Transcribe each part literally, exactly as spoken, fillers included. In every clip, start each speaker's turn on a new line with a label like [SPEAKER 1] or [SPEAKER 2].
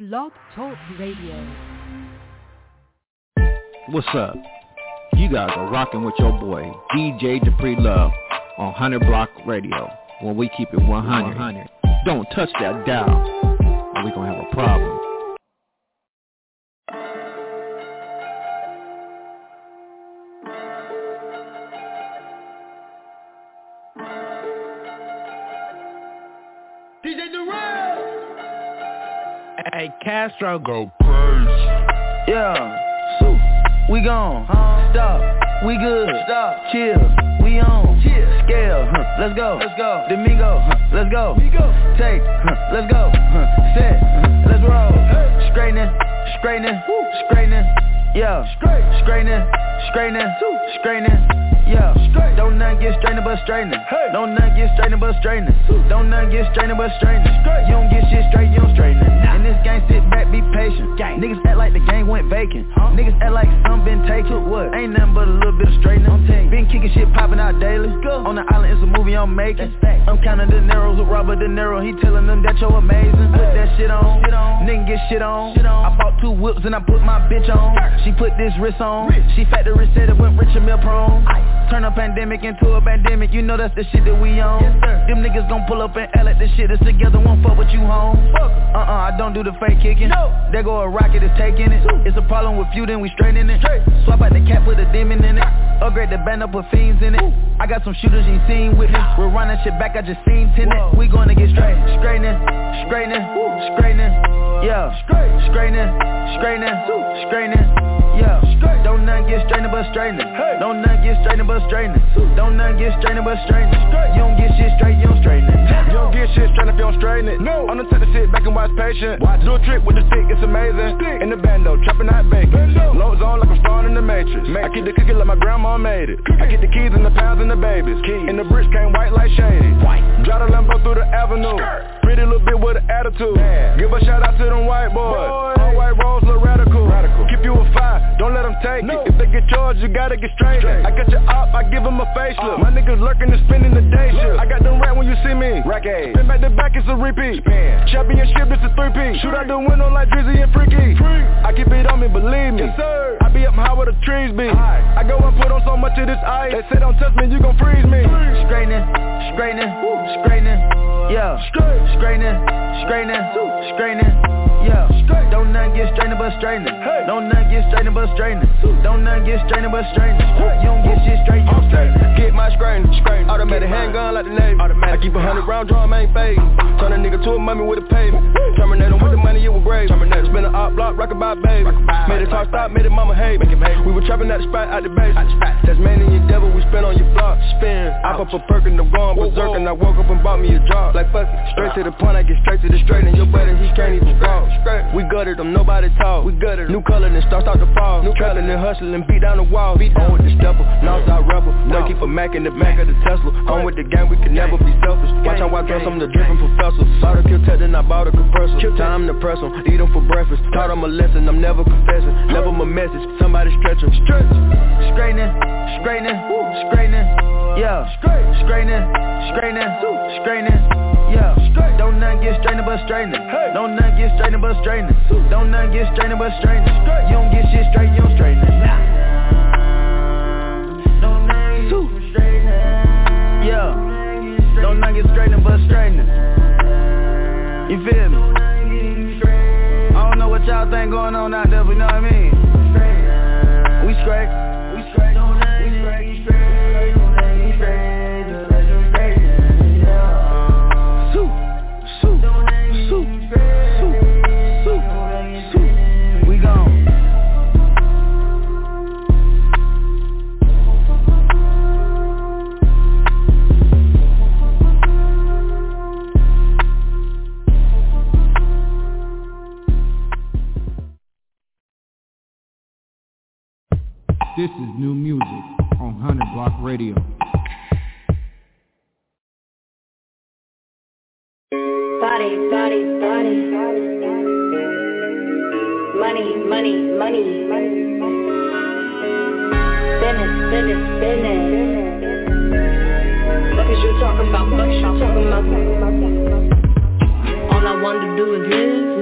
[SPEAKER 1] Blog Talk Radio.
[SPEAKER 2] What's up? You guys are rocking with your boy D J Dupree Love on one hundred Block Radio, where we keep it one hundred. Don't touch that dial, or we gonna have a problem.
[SPEAKER 3] D J Durant.
[SPEAKER 4] Hey, Castro go crazy.
[SPEAKER 3] Yeah, so we gone. Huh? Stop. We good. Stop. Chill. We on. Chill. Scale. Huh. Let's go. Let's go. Domingo. Huh. Let's go. Go. Take. Huh. Let's go. Huh. Set. Huh. Let's roll. Hey. Straightening. Straightening. Straightening. Yeah. Straight. Straightening. Straightening. Straightening. Yeah. Straight. Don't none get straightening but straightening. Hey. Don't none get straightening but straightening. Don't none get straightening but straightening. Straight. You don't get shit straight, you don't straighten it. Nah. In this game, sit back, be patient. Gang. Niggas act like the game went vacant. Huh? Niggas act like some been taken. What? Ain't nothing but a little bit of straightening. Been kicking shit popping out daily. Go. On the island, it's a movie I'm making. I'm counting De Niro's with Robert De Niro. He telling them that you're amazing. Put that shit on. Shit on. Nigga get shit on. Shit on. I bought two whips and I put my bitch on. She put this wrist on. Rich. She factory said it went rich and meal prone. Ice. Turn a pandemic into a pandemic. You know that's the shit that we on. Yes, sir. Them niggas gon' pull up and act like this shit is together. Won't fuck with you home. Uh-uh, I don't do the fake kicking. No. There go a rocket, it's taking it. It's a problem with you, then we straightening it. Straight. Swap out the cap, put a demon in it. Upgrade the band up with fiends in it. Ooh. I got some shooters you ain't seen with me. We're running shit back, I just seen tenant. We gonna get straight. Straightening, straightening, straightening. Yeah. Straight. Straightening, straightening, straightening. Yeah. Straight. Don't none get straightening but straightening. Hey. Don't none get straightening but straightening. Don't none get straightening but straightening. You don't get shit straight, you don't straighten it.
[SPEAKER 5] You don't get shit straight if you don't straighten it. No. I'm gonna take the shit back and watch patient. Watch. Do a trick with the stick, it's amazing. Stick. In the bando, chopping out bacon. Low zone like I'm starring in the Matrix. Matrix. I keep the cookie like my grandma made it. Cookie. I get the keys and the pounds and the babies. Keys. And the bricks came white like shady. White. Drive the Lambo through the avenue. Skirt. Pretty little bit with an attitude. Man. Give a shout out to them white boys. Boy. All white rolls look radical. Radical. Keep you a five, don't let them take no. it. If they get charged, you gotta get straight. straight. I got your op, I give them a facelift. Uh. My niggas lurking and spending the day shift. I got them rat when you see me. Rack A. Spin back to back, it's a repeat. Spin. Championship, it's a three-piece. Shoot out the window like Drizzy and Freaky. Free. I keep it on me, believe me. Yes, sir. I be up high where the trees be. High. I go and put on so much of this ice. They say don't touch me, you gon' freeze me.
[SPEAKER 3] Straightening, straightening, straightening. Yeah. Straight. Straightening, straightening, straightening. Yeah. Straight. Don't none get straightening but straightening. Hey. Don't none get straightening but straightening. Don't none get straightening but straightening. You don't get shit straight, you don't straighten.
[SPEAKER 5] Get my straightening, straightening. Automatic handgun like the Navy. Automatic. I keep a hundred round drum, ain't fade. Turn a nigga to a mummy with a pavement. Terminate him with the money, it was grave. Terminate. Spin an op block, rockin' by baby. Made it talk stop, made it mama hate. We were trapping at the spot, at the base. Tasmanian devil, we spin on your block. Spin. I pop a perk and I'm going berserk. And I woke up and bought me a job. Like fuck it. Straight to the point, I get straight to the straight. And your buddy, he can't even walk. We gutted them, nobody talk. We gutted them. New color, then start start to fall. New trapping and hustling, beat down the wall. Beat down with the stepper, Northside rebel. Boy, keep a Mac in the back of the Tesla. I'm with the gang, we can never be selfish. Watch how I dress, I'm the dripping professor. Bought a kill tech, then I bought a compressor. Time to press them, eat them for breakfast. Taught them a lesson, I'm never confessing. Never my message, somebody stretch them. Stretch.
[SPEAKER 3] Straightening, straightening, straightening. Yeah. Straightening, straightening, straightening. Yeah. Don't none get straightening but straightening. Don't none get straightening but straightening. Don't none get straightening but straightening. You don't get shit straight, you don't straighten it. Don't none get straightening. Yeah. Don't none get straightening but straightening. You feel me? I don't know what y'all think going on out there, but you know what I mean? We straight. We straight. We straight. We straight. We straight.
[SPEAKER 2] This is new music on one hundred Block Radio.
[SPEAKER 6] Body, body, body. Money, money, money. Business, business, business. Fuck is you talking about? Fuck is you talking about? All I want to do is live, live.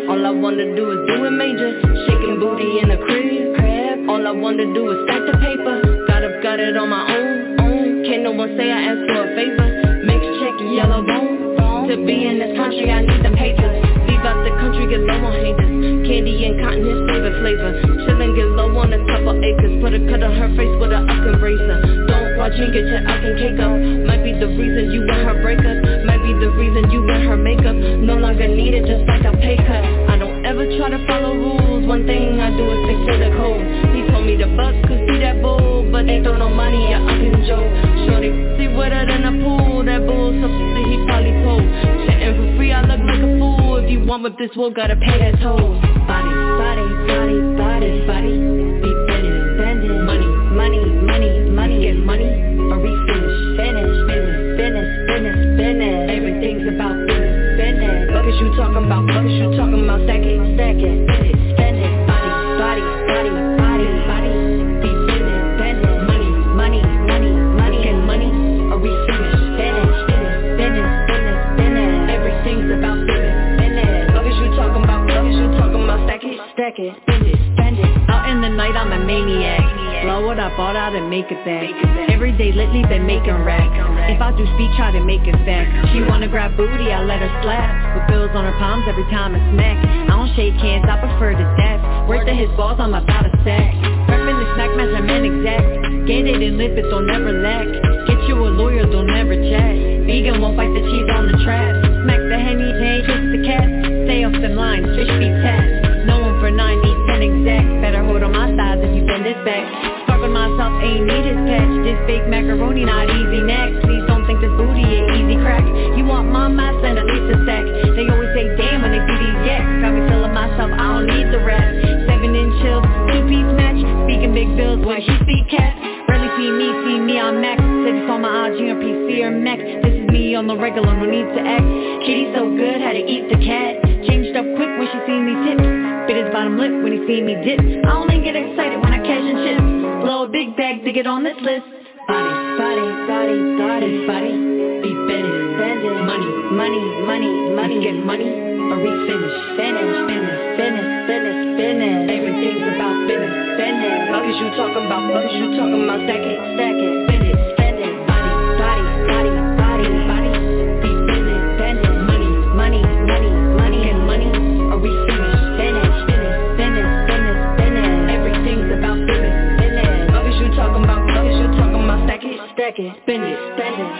[SPEAKER 1] All I wanna do is do it major. Shaking booty in the crib. All I wanna do is stack the paper. Got up, got it on my own. own. Can't no one say I asked for a favor. Mixed check, yellow bone. To be in this country, I need them papers. Leave out the country, get low on haters. Candy and cotton, his favorite flavor. Chillin', get low on a couple acres. Put a cut on her face with a up and razor. Don't watch and get your up and cake up. Might be the reason you and her break up. Might be the reason you and her makeup. No longer need it, just like a pay cut. I don't ever try to follow rules. One thing I do is stick to the code. He told me the buck could see that bull, but they throw no money at Uncle Joe. Shorty, see wetter than a pool. That bull, something he probably told. Chatting for free, I look like a fool. If you want with this wool, gotta pay that toll. Body, body, body, body, body. Be bending, bending. Money, money, money, money. Get money, or we finish, finish, finish, finish, finish, finish. Everything's about business, business. Fuck is you talking about? Fuck is you talking about? Stack it, stack it, spend it, spend it. Body, body, body, body, body. Be bending, bending. Money, money, money, money. Get money, or we finish, finish, finish, finish, finish, finish. Everything's about business, business. Fuck is you talking about? Fuck is you talking about? Stack it, stack it, spend it, spend it. Out in the night, I'm a maniac. Blow what I bought out and make it back. Every day lately been making racks. If I do speak, try to make it back. She wanna grab booty, I let her slap. With bills on her palms every time I smack. I don't shake hands, I prefer to dap. Worth to his balls, I'm about to sack. Prepping the snack measurement exact. Get it and lip it, don't never lack. Get you a lawyer, don't never chat. Vegan won't fight the cheese on the trap. Smack the henny, hey, kiss the cat. Stay off them lines, fish be tapped. No one for nine, need ten exact. Better hold on my thighs if you bend this back. Sparking myself, ain't need his patch. This fake macaroni, not easy neck. Please don't think this booty is easy crack. You want my mass, send at least a stack. They always say damn when they see these yaks. Got me feeling myself, I don't need the rap. Seven inch chills, two piece match. Speaking big bills when she speak cat. Rarely see me, see me on Max. Say this on my I G or P C or Mac. This is me on the regular, no need to act. Kitty so good, had to eat the cat. Changed up quick when she see me tip. Bit his bottom lip when he see me dip. I only get excited when I cash and shit. Blow a big bag to get on this list. Body, body, body, body, body. Be bending, bending. Money, money, money, money. Get money, or we finish, finish, finish, finish, finish, finish. Everything's about business, business. Fuck is you talking about? Fuck is you talking about? Stack it, stack it, spend it, spend it. Body, body, body, body, body. Be bending, bending. Money, money, money, money. Get money, or we finish, finish, finish, finish, finish, finish. Everything's about business, business. Fuck is you talking about? Fuck is you talking about? Stack it, stack it, spend it, spend it.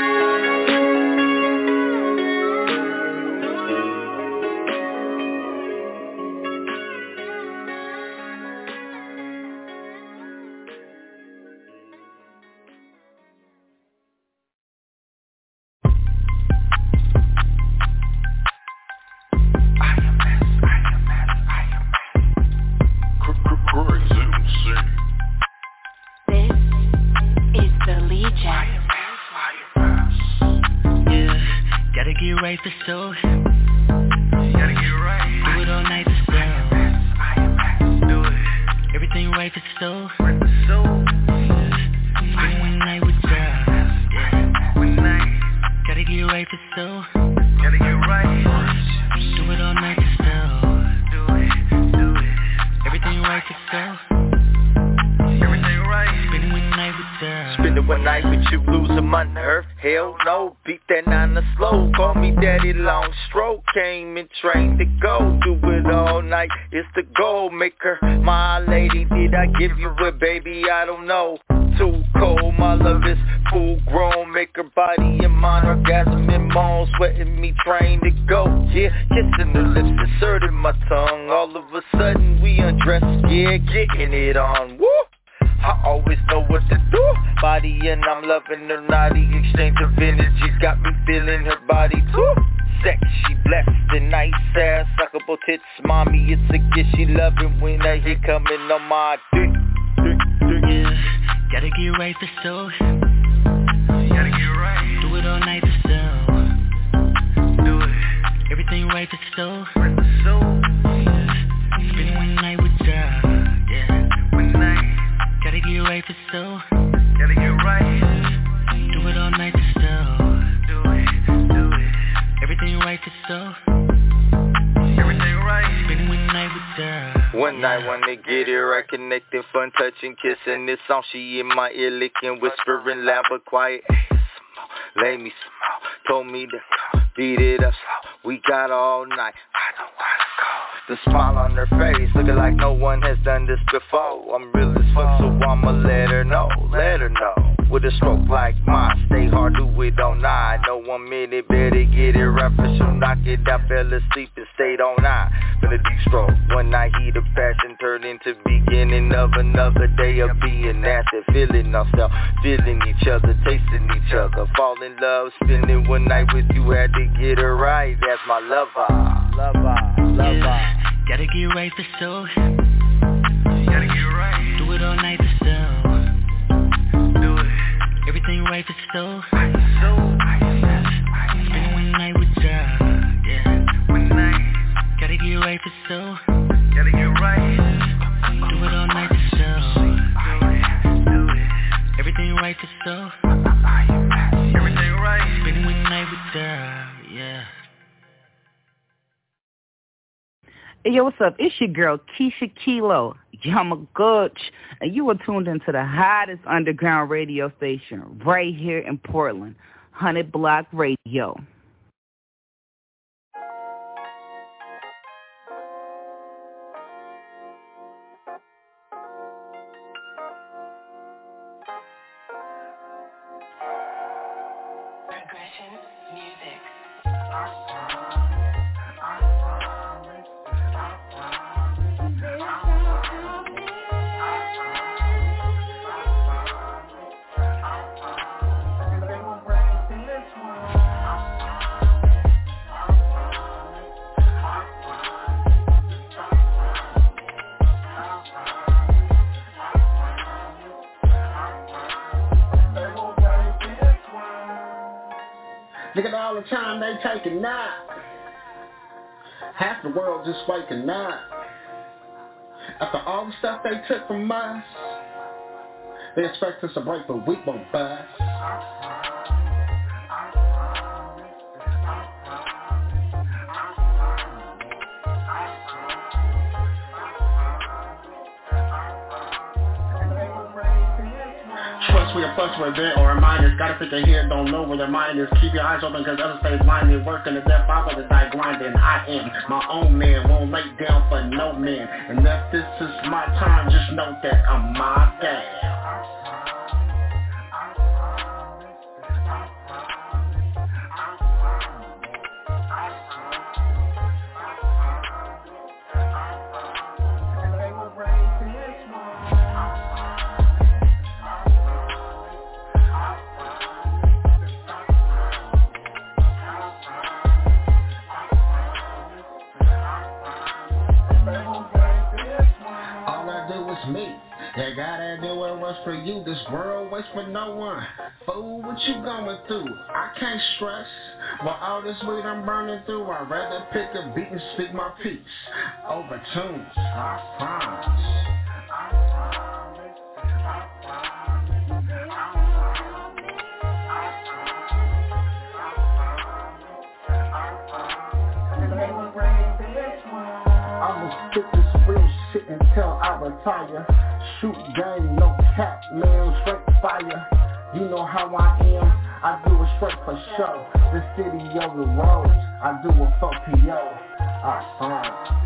[SPEAKER 7] Right for so gotta get right. Do it all night for so do it. Everything right for so right for so spend one night with ya. Yeah, one night. Gotta get right for so gotta get right. Do it all night for so do it, do it. Everything right for so everything right. Spend one night with ya.
[SPEAKER 8] Spending one night with you, losing my nerve. Hell no, beat that nine to slow. Call me daddy, long stroke. Came and trained to go. Do it all night, it's the goal maker. My lady, did I give you a baby? I don't know. Too cold, my love is full grown. Make her body and mind orgasm and moan. Sweating me, trained to go. Yeah, kissing her lips, inserting my tongue. All of a sudden we undress, yeah, getting it on. Woo! I always know what to do. Body and I'm loving her naughty. Exchange of energy got me feeling her body too. Sexy, blessed, and nice ass, suckable tits. Mommy, it's a gift. She loving when I hear coming on my dick.
[SPEAKER 7] Yeah, gotta get right for so gotta get right. Do it all night for so do it. Everything right for so right for so yeah. Spend one night with ya. Yeah, one night. Gotta get right for so gotta get right. Do it all night for so do it, do it. Everything right for so everything right. night with her.
[SPEAKER 8] One night when they get it right, connecting, fun, touching, kissing. This song she in my ear, licking, whispering loud but quiet. Lay me some more, told me to beat it up slow. We got all night, I don't wanna go. The smile on her face, looking like no one has done this before. I'm real as fuck, so I'ma let her know, let her know. With a stroke like mine, stay hard, do it all night. No one minute, better get it right, for she'll knock it out. Fell asleep and stayed all night. Been a deep stroke, one night heat of passion turned into beginning of another day of being nasty. Feeling ourselves, feeling each other, tasting each other. Fall in love, spending one night with you, had to get her right. That's my lover, lover, lover.
[SPEAKER 7] Yeah, gotta get right for so. Gotta get right. Do it all night for so. Everything right for so. Spend one night with ya, yeah. One night. Gotta get right for so. Gotta get right. Do it all night for so. Do it. Everything right for so. Everything right. Spend one night with ya, yeah.
[SPEAKER 9] Hey, yo, what's up? It's your girl, Keisha Kilo, Yamaguchi, and you are tuned into the hottest underground radio station right here in Portland, one hundred Block Radio.
[SPEAKER 10] Progression music.
[SPEAKER 11] Look at all the time they taking nap. Half the world just waking up. After all the stuff they took from us, they expect us to break, but we won't bust. We are plus we're there or reminders. Gotta pick a head, don't know where their mind is. Keep your eyes open cause others stay blinded. Working to death, I like to die grinding. I am my own man, won't lay down for no man. And if this is my time, just know that I'm my dad. You gotta do it what's for you. This world waits for no one. Fool, what you going through? I can't stress. While all this weed I'm burning through, I'd rather pick a beat and speak my peace. Over tunes, I promise. I'ma spit this real shit until I retire. Shoot game, no cap, man, straight fire. You know how I am, I do it straight for show. The city of the roads, I do it for P O. I promise.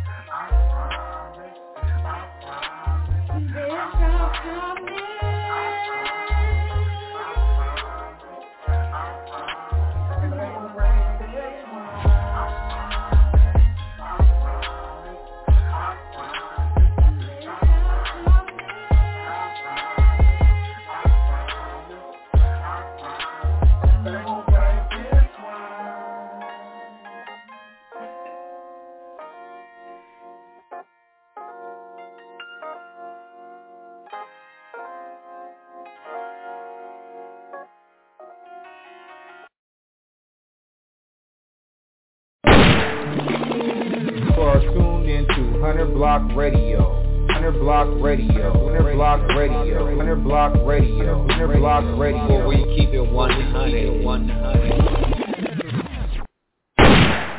[SPEAKER 2] one hundred Block Radio, one hundred Block Radio, one hundred Block Radio, one hundred Block Radio, one hundred Block Radio. We keep it one hundred, one hundred.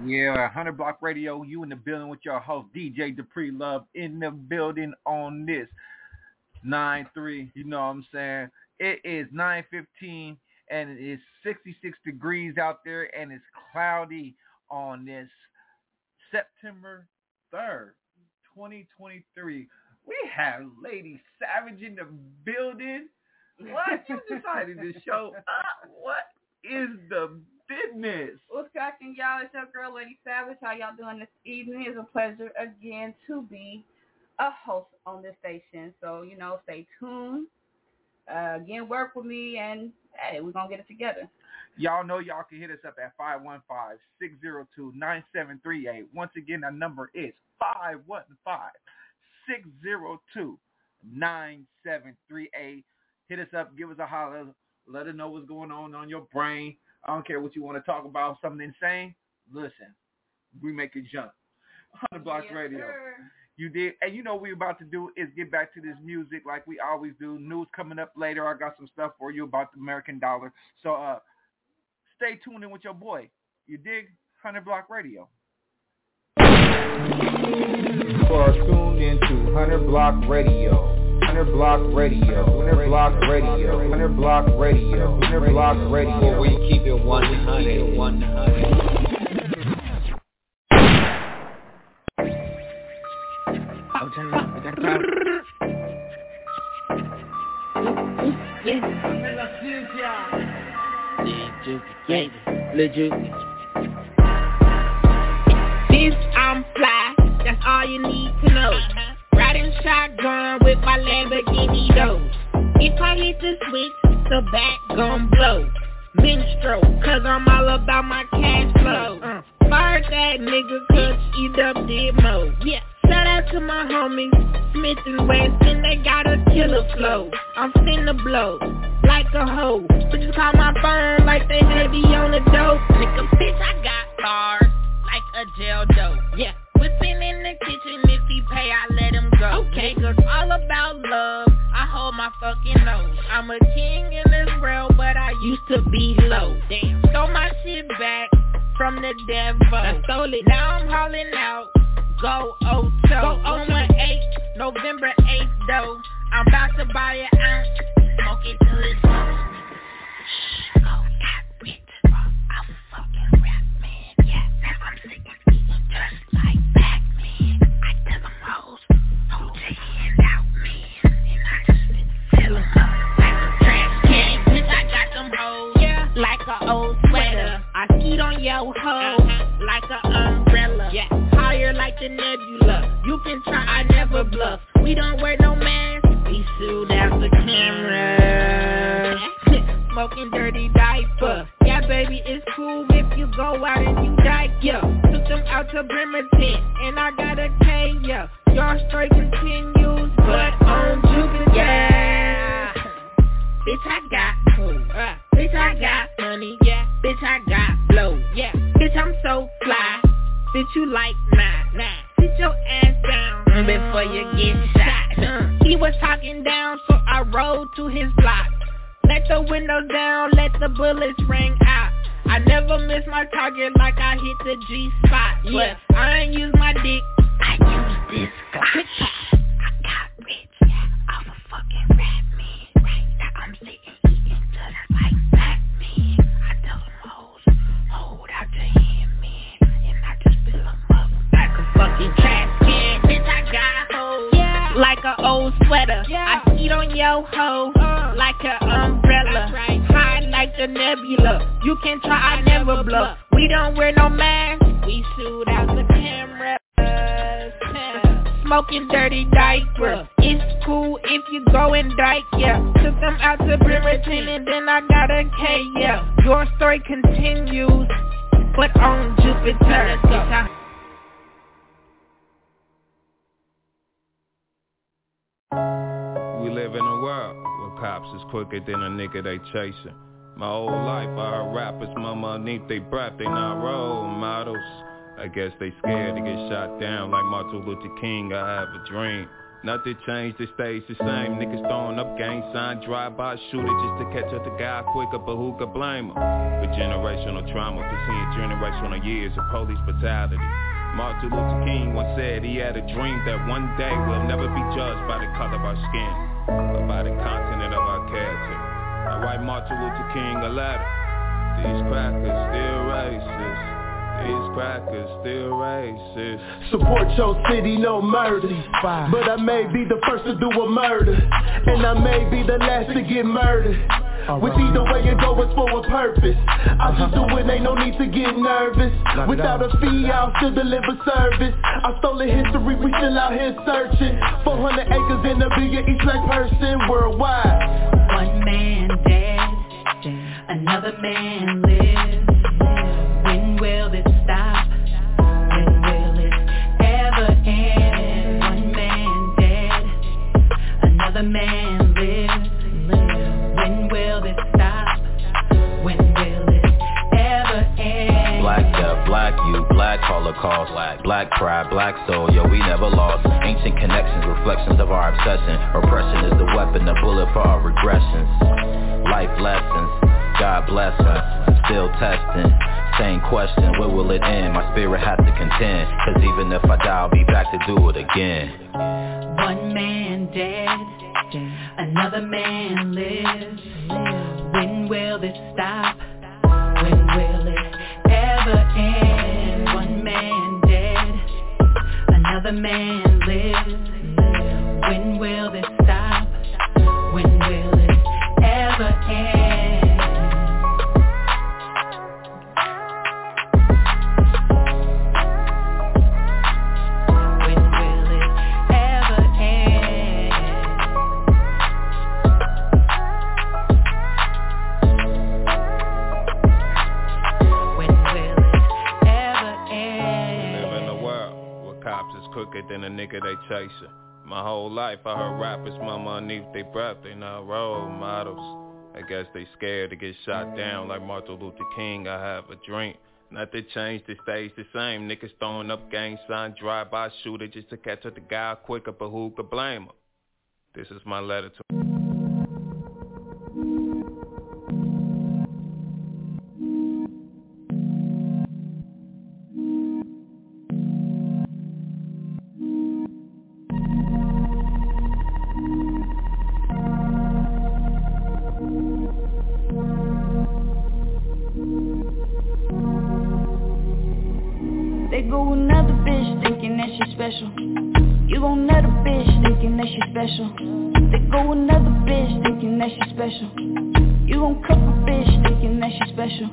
[SPEAKER 2] Yeah, one hundred Block Radio, you in the building with your host, D J Dupree Love, in the building on this nine three, you know what I'm saying? It is nine fifteen, and it is sixty-six degrees out there, and it's cloudy on this September third, twenty twenty-three. We have Lady Savage in the building. What? You decided to show up? What is the business?
[SPEAKER 10] What's cracking, y'all? It's your girl, Lady Savage. How y'all doing this evening? It's a pleasure again to be a host on this station. So, you know, stay tuned. Uh, again, work with me, and hey, we're going to get it together.
[SPEAKER 2] Y'all know y'all can hit us up at five one five, six zero two, nine seven three eight. Once again, our number is five one five, six zero two, nine seven three eight. Hit us up, give us a holler, let us know what's going on on your brain. I don't care what you want to talk about, something insane. Listen, we make it jump. one hundred Blocks yes, Radio. Sir. You did. And you know what we're about to do is get back to this music like we always do. News coming up later. I got some stuff for you about the American dollar. So uh, stay tuned in with your boy. You dig? one hundred Block Radio.
[SPEAKER 12] You are tuned into one hundred Block Radio. one hundred Block Radio. one hundred Block Radio. one hundred Block Radio. one hundred Block Radio.
[SPEAKER 2] Where we keep it one hundred. one hundred.
[SPEAKER 13] I'm turning up. We got crowd.
[SPEAKER 14] This I'm fly. That's all you need to know. Riding shotgun with my Lamborghini doors. If I hit the switch, the back gon' blow. Minstrel, cause I'm all about my cash flow. Uh, Fire that nigga, cause he dub did mo. Yeah. Shout out to my homies, Smith and Weston, they got a killer flow. I'm finna blow, like a hoe. Bitches call my phone like they heavy on the dope. Nigga, bitch, I got bars, like a jail dope. Yeah, whipping in the kitchen, if he pay, I let him go. Okay, cause all about love, I hold my fucking nose. I'm a king in this world, but I used to be low. Damn, stole my shit back from the devil. I stole it, now I'm hauling out. Go Ocho, go on my eighth, November eighth though. I'm about to buy an ounce, smoke it till it's done. Shh, go, got rich, I'm a fucking rap man, yeah. Now I'm sick of eating just like Pac-Man. I tell them hoes, hold your hand out, man. And I just fill them up like a trash can. Bitch, I got them hoes, yeah, like an old sweater. I skeet on your hoe, uh-huh, like an umbrella, yeah. Like the nebula, you can try, I never bluff. We don't wear no mask, we sued out the camera. Smoking dirty diaper, yeah baby, it's cool if you go out and you die, yeah. Took them out to Bremerton, and I got a K, yeah. Your story continues, but on Jupiter, yeah. Bitch, I got food, uh, bitch, I got money, yeah. Bitch, I got blow, yeah. Bitch, I'm so fly. Bitch, you like nah, nah. Sit your ass down mm, before you get shot. Mm. He was talking down, so I rode to his block. Let the windows down, let the bullets ring out. I never miss my target like I hit the G-spot. Yeah. But I ain't use my dick, I use this Glock. I got rich, off a fucking rap man. Right now I'm sitting eating just like black men. I tell them hoes, hold out your hand, man. And I just fill them up like a fucking trash can. Bitch, I got hoes, yeah, like an old sweater. Yeah. I eat on your hoe, uh, like an umbrella. Right. High like the nebula. You can try, I never bluff. We don't wear no mask, we shoot out the camera. Smoking dirty diaper. It's cool if you go and dyke, yeah. Took them out to Bremerton and then I got a K, yeah. Your story continues, but on Jupiter. Let's go.
[SPEAKER 15] We live in a world where cops is quicker than a nigga they chasing. My whole life I heard rappers mama underneath they breath, they not role models. I guess they scared to get shot down like Martin Luther King. I have a dream, Nothing changed, it stays the same. Niggas throwing up gang sign, drive-by shooter just to catch up the guy quicker, but who could blame him? For generational trauma, for seeing generational years of police brutality. Martin Luther King once said he had a dream that one day we'll never be judged by the color of our skin, but by the content of our character. I write Martin Luther King a letter. These crackers still racist. These crackers still racist.
[SPEAKER 16] Support your city, no murder. But I may be the first to do a murder, and I may be the last to get murdered. With either way you go, it's for a purpose. I just do it, ain't no need to get nervous. Without a fee, I'll still deliver service. I stole the history, we still out here searching. four hundred acres in a billion each black person worldwide.
[SPEAKER 17] One man dead, another man lives. When will it stop? When will it ever end? One man dead, another man lives. When will it stop? When will it ever end?
[SPEAKER 18] Black death, black youth, black holocaust, black, black pride, black soul, yo, we never lost. Ancient connections, reflections of our obsession. Oppression is the weapon, the bullet for our regressions. Life lessons, God bless us, still testing. Same question, where will it end? My spirit has to contend, cause even if I die, I'll be back to do it again.
[SPEAKER 17] One man dead, another man lives. When will it stop? When will it ever end? One man dead, another man lives. When will it stop? When will it ever end?
[SPEAKER 15] Quicker than a nigga they chasing. My whole life I heard rappers mama underneath their breath, they not role models. I guess they scared to get shot down like Martin Luther King. I have a dream. Nothing changed, it stays the same. Niggas throwing up gang sign, drive-by shooter just to catch up the guy quicker, but who could blame him? This is my letter to
[SPEAKER 19] special. You gon' let a bitch thinking that she special. They go another bitch thinking that she special. You gon' cuff a bitch thinking that she special.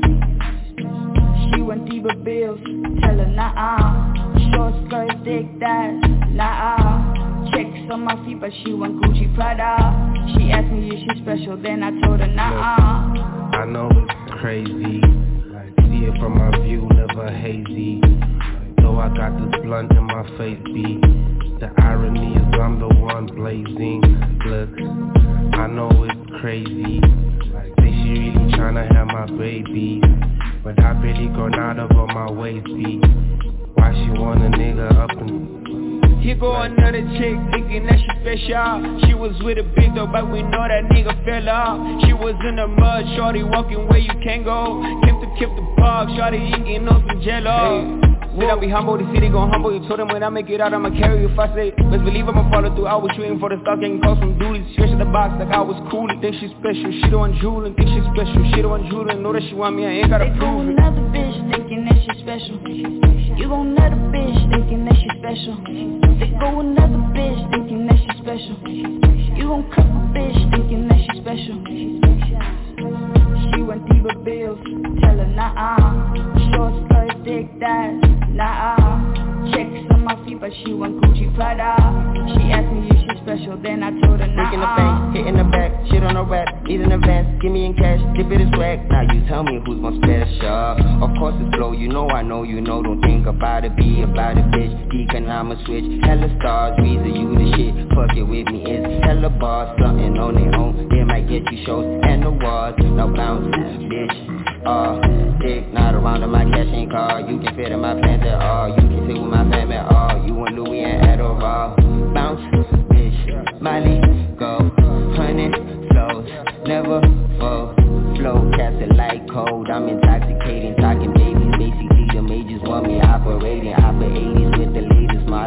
[SPEAKER 19] She want diva bills, tell her nah-uh. Short skirt, thick thighs, nah-uh. Checks on my feet, but she want Gucci Prada. She asked me if she special, then I told her nah-uh.
[SPEAKER 20] I know it's crazy, see it from my view, never hazy. Though I got this blunt in my face, B. The irony is I'm the one blazing. Look, I know it's crazy. Say she really tryna have my baby, but I barely grown out of on my waist, B. Why she want a nigga up and...
[SPEAKER 21] Here go another chick thinking that she special. She was with a big dog, but we know that nigga fell off. She was in the mud, shorty walking where you can't go. Kept the, kept the park, shorty eating on some jello. Hey. Said I'll be humble, the city gon' humble. You told them when I make it out, I'ma carry you if I say. Best believe I'ma follow through. I was shooting for the stock, getting calls from duties. Stretch in the box like I was cool. Think she's special, she the one drooling. Think she's special, she the one drooling. Know that she want me, I ain't gotta
[SPEAKER 19] they
[SPEAKER 21] prove it.
[SPEAKER 19] Another bitch thinking that she's special. You gon' let a bitch thinking that she's special. They go another bitch thinking that she's special. You gon' cuff a bitch thinking that she's special. She want diva bills, tell her nah-uh. Short skirt, thick thighs, nah-uh. Checks on my feet, but she want Gucci Prada. She asked me if she's special, then I told her nah-uh.
[SPEAKER 22] Breaking the bank, hitting the back, shit on the rap, need an advance, give me in cash, dip it is swag. Now you tell me who's my special. Of course it's flow, you know I know you know. Don't think about it, be about it, bitch. Economic switch, hella stars, reason you the shit. Fuck it with me, it's hella bars, something on their own. They might get you shows and awards. Now bounce, bitch. Uh, dick not around in my cashing car. You can fit in my pants at all. You can sit with my fam at all. You want Louis and Adderall. Bounce.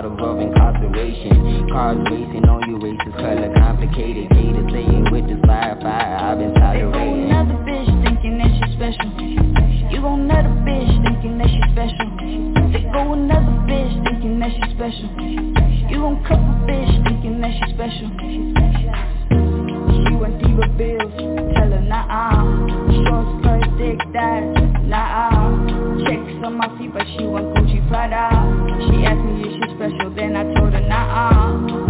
[SPEAKER 22] out of love incarceration. Cars racing on you, races color complicated. Gators saying with this fire, fire, I've been tolerating.
[SPEAKER 19] Another bitch thinking that she's special. You gon' another bitch thinking that she's special. They go another bitch thinking that she's special. You gon' cuff a bitch thinking that she's special. She want diva bills, tell her nah-uh. Short skirt, thick thighs, nah-uh. Checks on my feet, but she want Gucci Prada. She asked me if she's special, then I told her nah-uh.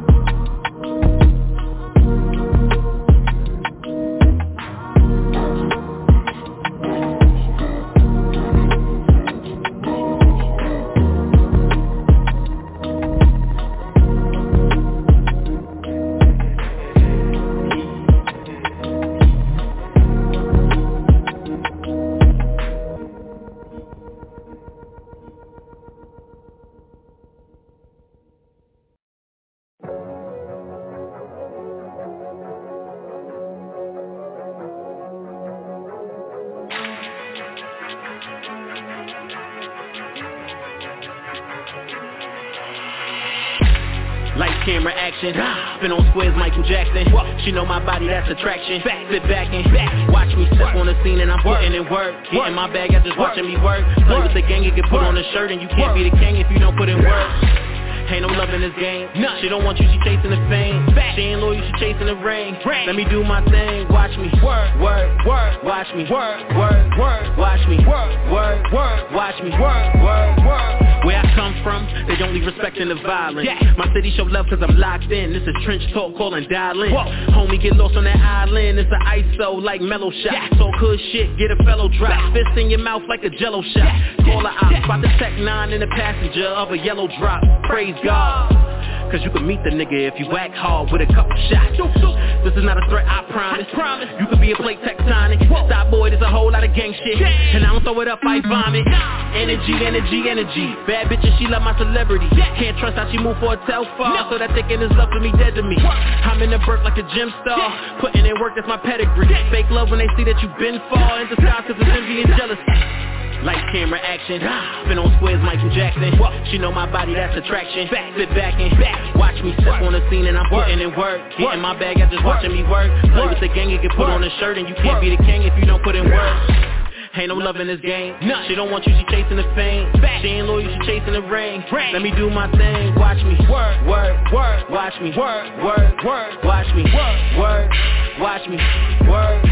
[SPEAKER 4] Camera action, spin on squares, Michael Jackson. She know my body, that's attraction. Sit back and watch me step on the scene and I'm putting in work. Getting my bag out just watching me work. Play with the gang, you can put on a shirt and you can't be the king if you don't put in work. Ain't no love in this game. She don't want you, she chasing the fame. She ain't loyal, she chasing the ring. Let me do my thing, watch me work, work, work, watch me work, work, work, watch me work, work, work, watch me work, work, work. Where I come from, they only respecting the violence. My city show love cause I'm locked in. This is trench talk, calling dial in. Homie get lost on that island. It's an I S O like mellow shot. So good shit, get a fellow drop. Fist in your mouth like a jello shot. Call a op, spot the tech nine in the passenger of a yellow drop. Praise God, cause you can meet the nigga if you act hard with a couple shots. This is not a threat, I promise. You could be a plate tectonic. Stop boy, there's a whole lot of gang shit. And I don't throw it up, I vomit. Energy, energy, energy. Bad bitches, she love my celebrity. Can't trust how she move for a far. So that thinking is love for me, dead to me. I'm in the birth like a gym star. Putting in work, that's my pedigree. Fake love when they see that you been far. In disguise cause it's envy and jealousy. Light camera action, spin on squares, Michael Jackson. She know my body, that's attraction. Sit back and watch me step on the scene and I'm putting in work. Getting my bag out just watching me work. Play with the gang, you can put on a shirt and you can't be the king if you don't put in work. Ain't no love in this game. She don't want you, she chasing the fame. She ain't loyal, she chasing the ring. Let me do my thing, watch me work, work, work, watch me work, work, work, watch me work, work, watch me work.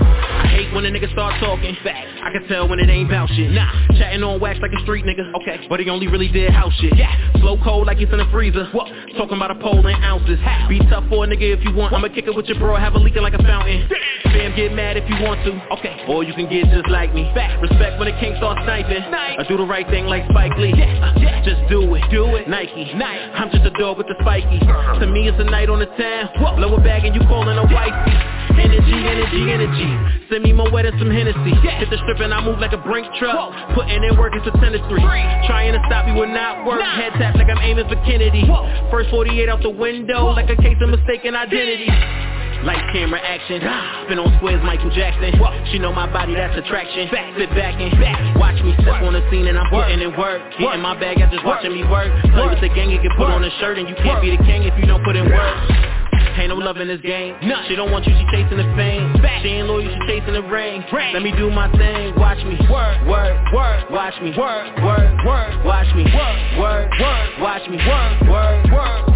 [SPEAKER 4] I hate when a nigga start talking. I can tell when it ain't bout shit. Nah, chatting on wax like a street nigga. Okay, but he only really did house shit. Yeah, slow cold like it's in a freezer. What? Talking about a pole in ounces. Be tough for a nigga if you want. I'ma kick it with your bro, have a leaking like a fountain. Fam, get mad if you want to. Okay, or you can get just like me. Respect when the king starts sniping. I do the right thing like Spike Lee. Uh, just do it, do it. Nike, Nike. I'm just a dog with the spiky. To me, it's a night on the town. Blow a bag and you calling a wifey. Energy, energy, energy. Send me more wet and some Hennessy. Hit the strip and I move like a brink truck. Putting in work, it's a ten to three. Trying to stop me will not work. Head tap like I'm aiming for Kennedy. First forty-eight out the window like a case of mistaken identity. Light camera action, spin on squares, Michael Jackson. She know my body, that's attraction. Sit back and watch me step on the scene and I'm putting in work. Getting my bag out just watching me work. Play with the gang, you can put on a shirt and you can't be the king if you don't put in work. Ain't no love in this game. She don't want you, she chasing the fame. She ain't loyal, she chasing the ring. Let me do my thing, watch me work, work, work, watch me work, work, work, watch me work, work, work, watch me work, work, work.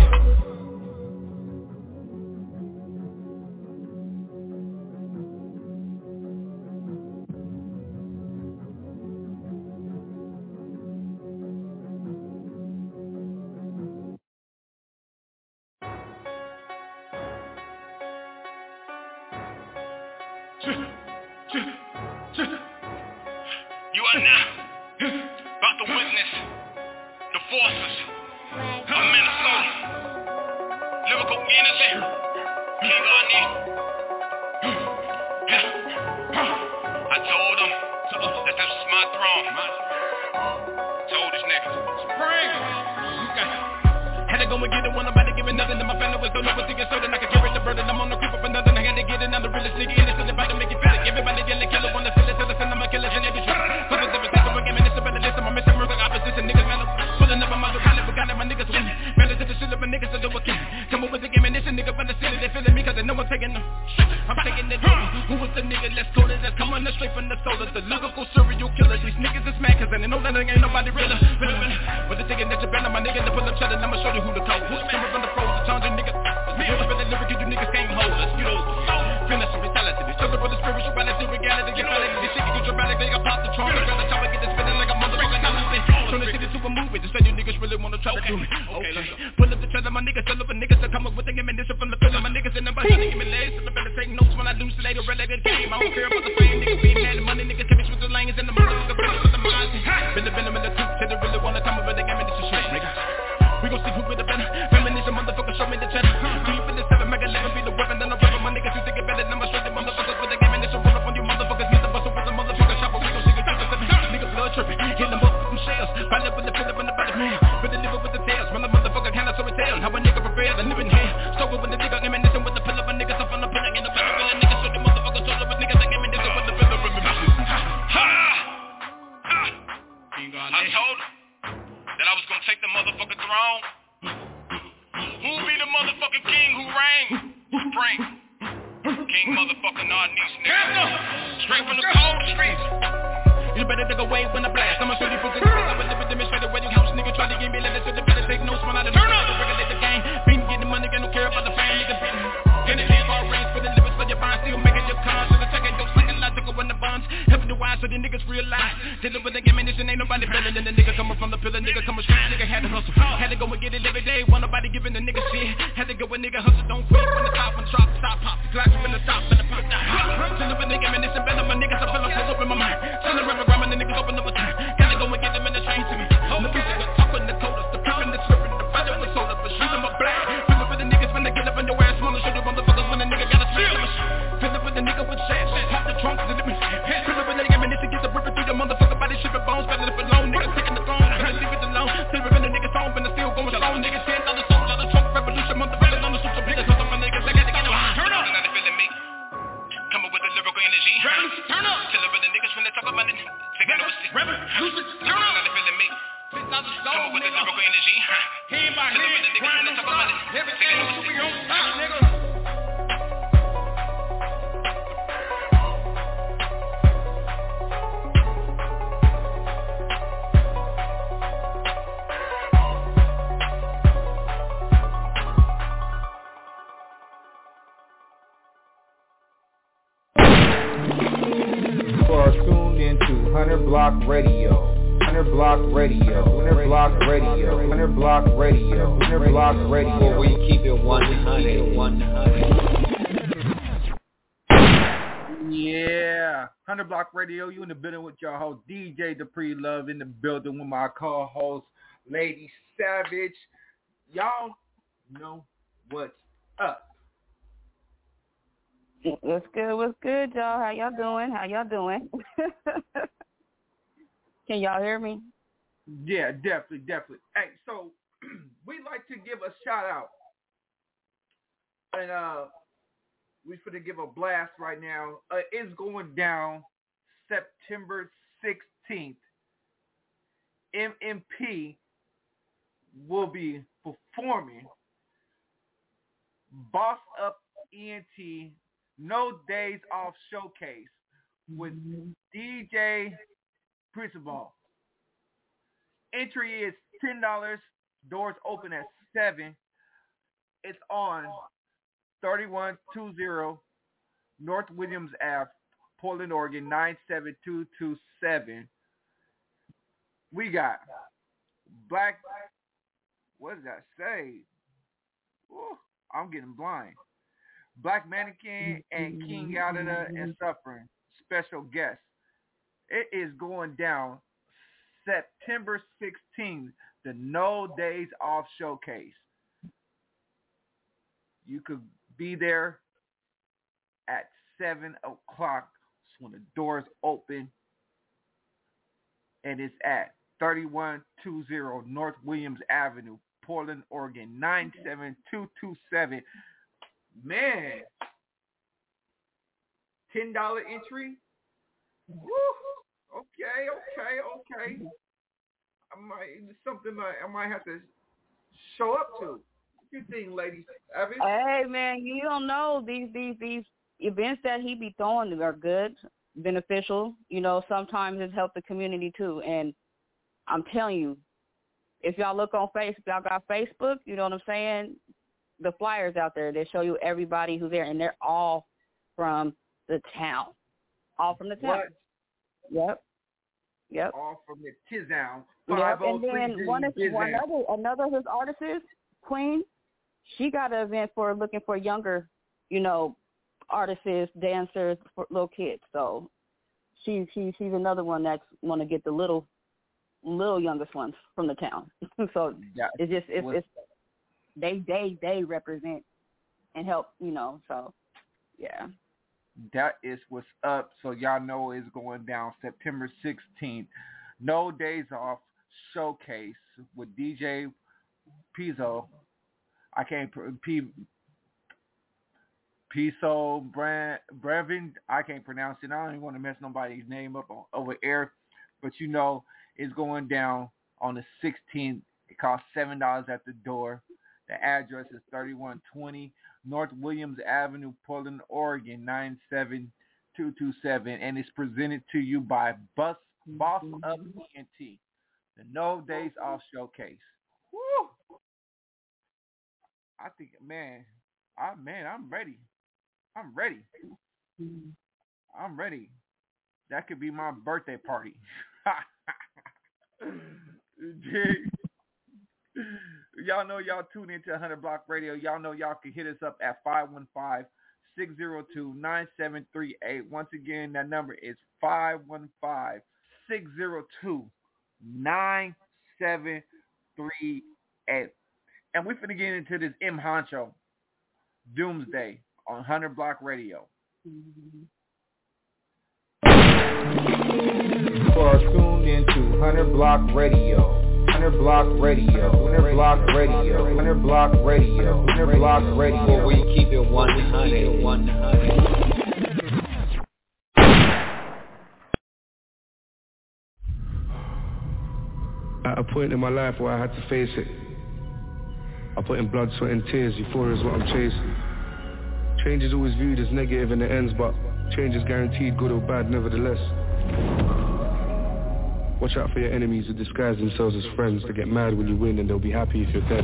[SPEAKER 5] You are now about to witness the forces of Minnesota. Lyrical energy, King Arnie. I told them that this was my throne. Told these niggas. Spring. Had to go and get it when I'm about to give it nothing. And my family was so never thinking so that I could carry the burden. I'm on the creep up and nothing. I had to get it. I'm the realest nigga in this. About to make it feel it. Everybody yelling killer wanna feel it. Tell us and I'm a killer in every track. Put us every time. We're giving this about the list. I'm missing murder opposition. Niggas man, pulling up on my kind of got it. My niggas my niggas to do a king. Come up with the game and this a nigga from the city, they feeling me cause they know I'm taking them. I'm taking it home. Who was the nigga that's cold as that's coming straight from the soul of the lyrical serial killer. These niggas is mad cause they know that ain't nobody realer. But the thinking that you're better, my nigga, to pull up cheddar, I'ma show you who the code. Who's coming from the pros, the tons of niggas. Me up in the lyric, you niggas can't hold us. You know, finish some mentality. They struggle for the spiritual reality, reality, get reality. This shit get dramatic, they got pop the trunk. They got the top, get this spinning like a motherfucking elephant. Turn the city to a movie, just say you niggas really wanna try to do it. Okay, let's pull up the trailer, my niggas, tell up a niggas to come up with the ammunition from the pillar. My niggas in the bus, they give me legs, so they better take notes when I lose later, related game. I don't care about the fame, niggas being mad, the money, niggas can switch the lanes in the motherfucker, finish with the minds. Been the venom in the tooth, till they really wanna come up with the ammunition shit, nigga. We gon' see who with the better. Feminism, motherfucker, show me the cheddar. Deep in the seven, mega eleven, be the weapon, then I'm rapping. My niggas, you think it better than my straight, the motherfuckers with the ammunition. Roll up on you motherfuckers, get the bustle with the motherfucker shopper. We gon' see the triple seven. Nigga blood tripping, hit them up with some shells. Find up with the fill up in the body, man. With the liver with the tails, when the motherfucker cannot so it tell. How a nigga prepare the living here. Struggle with the nigga, ammunition with the pill up, a nigga, up on the pillar, in the back, with the niggas, so the motherfuckers, so the niggas, like ammunition with the pill up, remember. Ha! I told him that I was gonna take the motherfucking throne. Who be the motherfucking king who reign? Spring. King motherfucking Arnice, nigga. Straight from the cold streets. You better take away when I blast. I'ma show you for the niggas. I'ma live it, demonstrate the wedding house. Nigga try to give me letters so they better take notes when I turn up. Regulate the game. Been getting money, got no care about the fame. Niggas been getting it far range for the livers for your bonds. Still making your cons. So the second your second logical when the bonds. Helping the wise so the niggas realize. Dealing with the ammunition, ain't nobody better than the nigga coming from the pillar. Nigga coming straight, nigga had to hustle. Had to go and get it every day. Want nobody giving the nigga shit. Had to go and nigga hustle. Don't quit when the top, when the drop, stop, pop. The glass when the stop, when the pop down. Dealing with the ammunition, better my niggas. I feel I'm full up in my mind. Selling rubber, grammar, the niggas open up a time. Gotta go and get them in the train to me. The piece of the talk when the coldest. The pop and the slipping, the fighter with soda. But shoot them a black. Fill up with the niggas when they get up in your ass. Smaller, shoot the motherfuckers when the nigga got a smash. Fill up with the nigga with shit. Pop the trunk, the limit. Fill up with the ammunition, get the ripping through your motherfucker body, shipping bones. Better if alone, niggas taking the throne. Better leave it alone. Still ripping the niggas home, and the still going strong. Niggas ten dollars sold out of trunk revolution. Motherfuckers on the super big. Cause I'm a niggas, I gotta get them high. Turn up. They're feeling me. Come up with the lyrical energy. Turn up. Till up with the niggas when they talk about it. Taking no stick. Revolution. Turn up. They're feeling me. Come up with the lyrical energy. Hand by hand. Till up with the niggas when they talk about it. Taking no stick. We on top, nigga.
[SPEAKER 12] Hunter Block Radio, Hunter Block Radio, Hunter Block Radio, Hunter Block Radio, Hunter Block Radio.
[SPEAKER 2] Where we keep it one hundred, one hundred.
[SPEAKER 12] Yeah, Hunter Block Radio. You in the building with your host D J Dupree Love, in the building with my co-host Lady Savage. Y'all know what's up.
[SPEAKER 9] What's good? What's good, y'all? How y'all doing? How y'all doing? Can y'all hear me?
[SPEAKER 12] Yeah, definitely, definitely. Hey, so we'd like to give a shout out, and uh, we're going to give a blast right now. Uh, it's going down September sixteenth. M M P will be performing Boss Up E N T No Days Off Showcase with D J Principal. Entry is ten dollars. Doors open at seven. It's on thirty-one twenty North Williams Avenue, Portland, Oregon, nine seven two two seven. We got Black, what does that say? Ooh, I'm getting blind. Black Mannequin and King Yadada and Suffering. Special guest. It is going down September sixteenth, the No Days Off Showcase. You could be there at seven o'clock when the doors open. And it's at thirty-one twenty North Williams Avenue, Portland, Oregon, nine seven two two seven. Man, ten dollars entry? Woo. Okay, okay, okay. I might, it's something I, I might have to show up to. you think, ladies? Abby?
[SPEAKER 9] Hey, man, you don't know these these these events that he be throwing are good, beneficial. You know, sometimes it's helped the community too. And I'm telling you, if y'all look on Facebook, y'all got Facebook. You know what I'm saying? The flyers out there, they show you everybody who's there, and they're all from the town. All from the town.
[SPEAKER 12] What?
[SPEAKER 9] Yep. Yep.
[SPEAKER 12] All from the Tizown.
[SPEAKER 9] Yep. And then one of one other another of his artists, Queen, she got an event for looking for younger, you know, artists, dancers, for little kids. So she she she's another one that's want to get the little little youngest ones from the town. So yeah, it's just it's, it's they they they represent and help, you know. So yeah.
[SPEAKER 12] That is what's up. So y'all know it's going down September sixteenth. No Days Off Showcase with D J Pizzo. I can't P Pizzo Brand Brevin. I can't pronounce it. I don't even want to mess nobody's name up on, over air. But you know it's going down on the sixteenth. It costs seven dollars at the door. The address is thirty-one twenty North Williams Avenue, Portland, Oregon, nine seven two two seven. And it's presented to you by Bus Boss Up E N T, the No Days Off Showcase. Woo! I think, man, I man, I'm ready. I'm ready. I'm ready. That could be my birthday party. Y'all know y'all tune into one hundred Block Radio. Y'all know y'all can hit us up at five one five, six zero two, nine seven three eight. Once again, that number is five one five, six zero two, nine seven three eight. And we're finna get into this M. Honcho Doomsday on one hundred Block Radio. You are tuned into one hundred Block Radio. one hundred Block Radio, one hundred Block Radio, one hundred Block Radio, one hundred Block Radio, where we keep it one hundred, one hundred.
[SPEAKER 20] At a point in my life where I had to face it, I put in blood, sweat and tears. Euphoria is what I'm chasing. Change is always viewed as negative in the ends, but change is guaranteed, good or bad, nevertheless. Watch out for your enemies who disguise themselves as friends to get mad when you win, and they'll be happy if you're dead.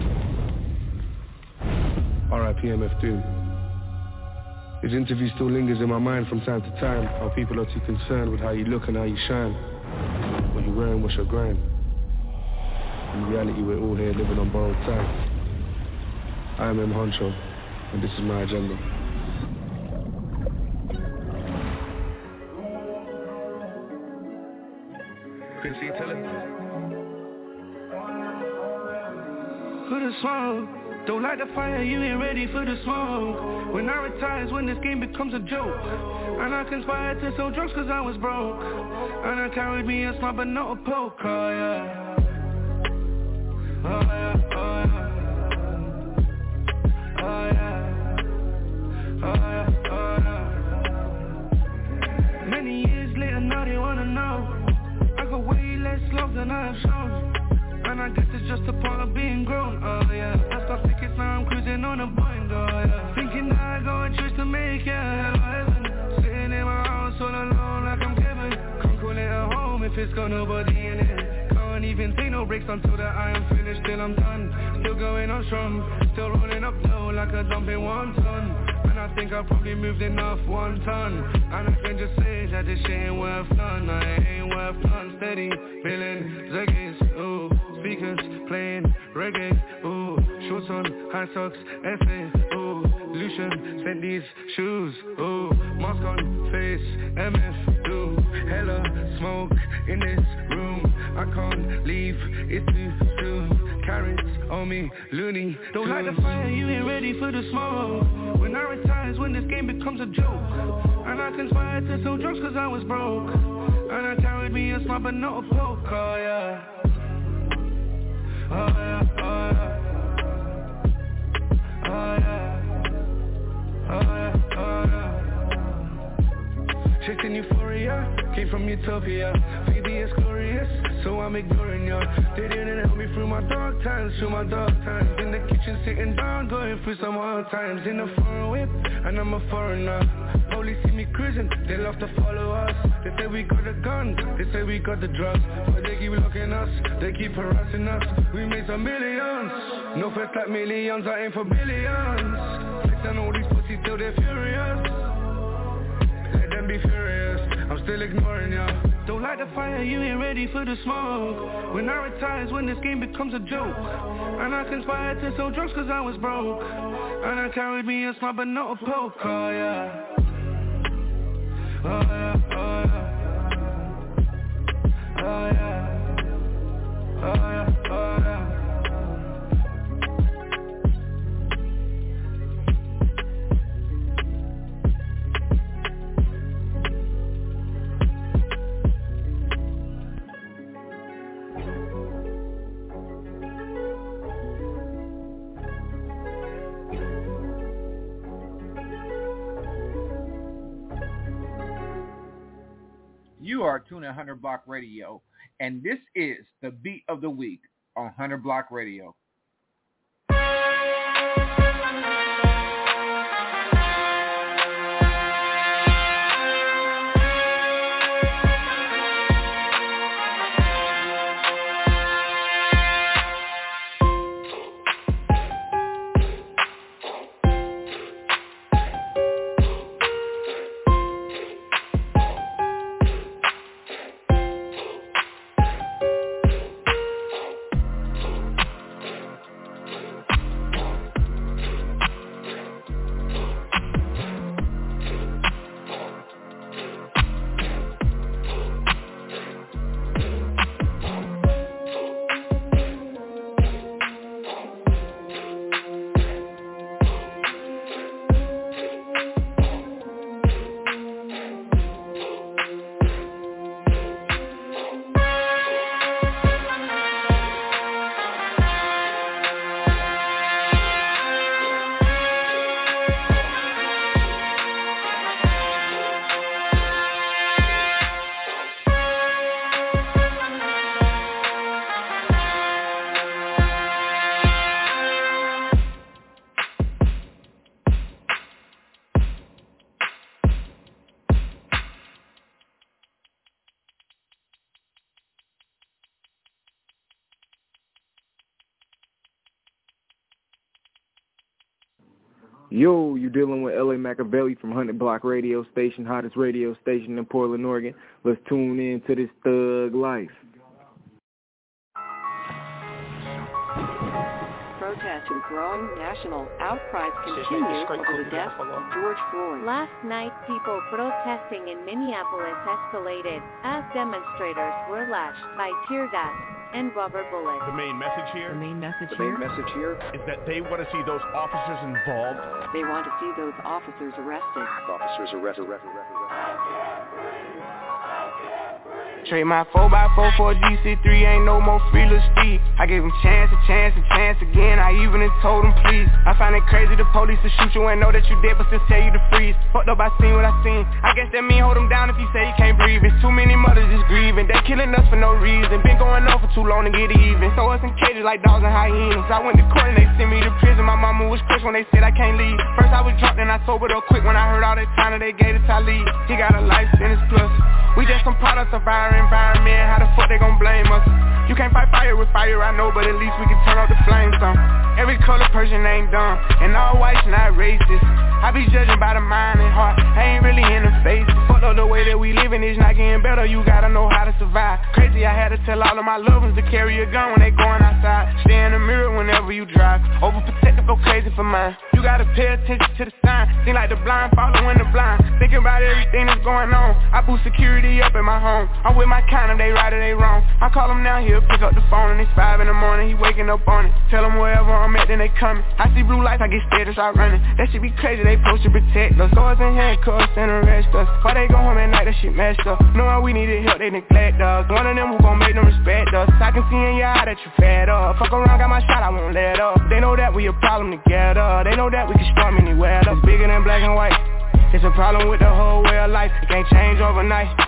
[SPEAKER 20] R I P M F Doom. His interview still lingers in my mind from time to time, how people are too concerned with how you look and how you shine. What you're wearing, what's your grind. In reality, we're all here living on borrowed time. I am M. Honcho, and this is my agenda.
[SPEAKER 3] Quincy, tell it. For the smoke, don't light the fire, you ain't ready for the smoke. When I retire is when this game becomes a joke. And I conspired to sell drugs cause I was broke. And I carried me a smart but not a poke, oh yeah. Oh yeah, oh yeah. Oh yeah. Oh yeah, oh yeah. Many years later now they wanna know. I got way less love than I have shown. And I guess it's just a part of being grown, oh yeah. I stopped tickets, now I'm cruising on a Boeing, oh yeah. Thinking that I go and choose to make it hell or heaven. Sitting in my house all alone like I'm Kevin. Can't call it a home if it's got nobody in it. Can't even take no breaks until that I am finished, till I'm done. Still going on strong, still rolling up low like a dumping one ton. And I think I probably moved enough one ton. And I can just say that this shit ain't worth none. I ain't worth none. Steady, feeling Zeggies, ooh. Speakers playing reggae, ooh. Shorts on, high socks, F A, ooh. Lucian sent these shoes, ooh. Mask on face, M F, ooh. Hella smoke in this room. I can't leave, it's too soon. Carrots on me, loony. Don't light the fire, you ain't ready for the smoke. When I retire is when this game becomes a joke. And I conspired to sell drugs cause I was broke. And I carried me a smart but not a poke, oh yeah. Oh yeah, oh yeah. Oh yeah. Oh yeah, oh yeah. Chasing euphoria, came from utopia. Baby, it's glorious, so I'm I'm ignoring you. They didn't help me through my dark times, through my dark times. In the kitchen sitting down, going through some hard times. In a foreign whip, and I'm a foreigner. Police see me cruising, they love to follow us. They say we got the gun, they say we got the drugs. But they keep looking us, they keep harassing us. We made some millions, no first like millions, I aim for billions. Fixing all these pussies till they're furious. Let them be furious, I'm still ignoring ya. Don't light the fire, you ain't ready for the smoke. When I retire is when this game becomes a joke. And I conspired to sell drugs cause I was broke. And I carried me a smart but not a poke, oh yeah. Oh yeah, oh yeah. Oh yeah. Oh yeah, oh yeah.
[SPEAKER 12] You are tuning in Hundred Block Radio, and this is the Beat of the Week on Hundred Block Radio.
[SPEAKER 1] Yo, you dealing with L A Machiavelli from Hundred Block Radio Station, hottest radio station in Portland, Oregon. Let's tune in to this thug life.
[SPEAKER 6] Protest and growing national outcries continue over the death of George Floyd.
[SPEAKER 23] Last night, people protesting in Minneapolis escalated as demonstrators were lashed by tear gas and rubber bullets.
[SPEAKER 24] The main message here,
[SPEAKER 6] the main message
[SPEAKER 24] the
[SPEAKER 6] here,
[SPEAKER 24] main message here is that they want to see those officers involved.
[SPEAKER 6] They want to see those officers arrested.
[SPEAKER 24] Officers arrested. arrested, arrested, arrested.
[SPEAKER 25] Trade my four by four for a G C three, ain't no more free little Steve. I gave him chance, a chance, a chance again. I even told him please. I find it crazy the police to shoot you and know that you dead but still tell you to freeze. Fucked up, I seen what I seen. I guess that mean hold him down if you say you can't breathe. It's too many mothers just grieving. They killing us for no reason. Been going on for too long to get even. Throw us in cages like dogs and hyenas. I went to court and they sent me to prison. My mama was crushed when they said I can't leave. First I was drunk, then I sobered up quick when I heard all that time that they gave to Talib. He got a life sentence plus. We just some products of our environment. How the fuck they gon' blame us? You can't fight fire with fire, I know, but at least we can turn off the flames some. Every color person ain't dumb, and all whites not racist. I be judging by the mind and heart, I ain't really in the face. Fuck up the way that we living is not getting better, you gotta know how to survive. Crazy, I had to tell all of my loved ones to carry a gun when they going outside. Stay in the mirror whenever you drive, overprotective, go crazy for mine. You gotta pay attention to the sign, seem like the blind following the blind. Thinking about everything that's going on, I boost security up in my home. I'm with my kind of, they right or they wrong. I call them now, he'll pick up the phone and it's five in the morning, he waking up on it. Tell them wherever I'm at, then they coming. I see blue lights, I get scared and start running. That shit be crazy, they supposed to protect us. Swords and handcuffs and arrest us. Why they go home at night, that shit messed up. Knowing we needed help, they neglect us. One of them who gon' make them respect us. I can see in your eye that you fed up. Fuck around, got my shot, I won't let up. They know that we a problem together. They know that we can storm anywhere. It's bigger than black and white. It's a problem with the whole way of life. It can't change overnight.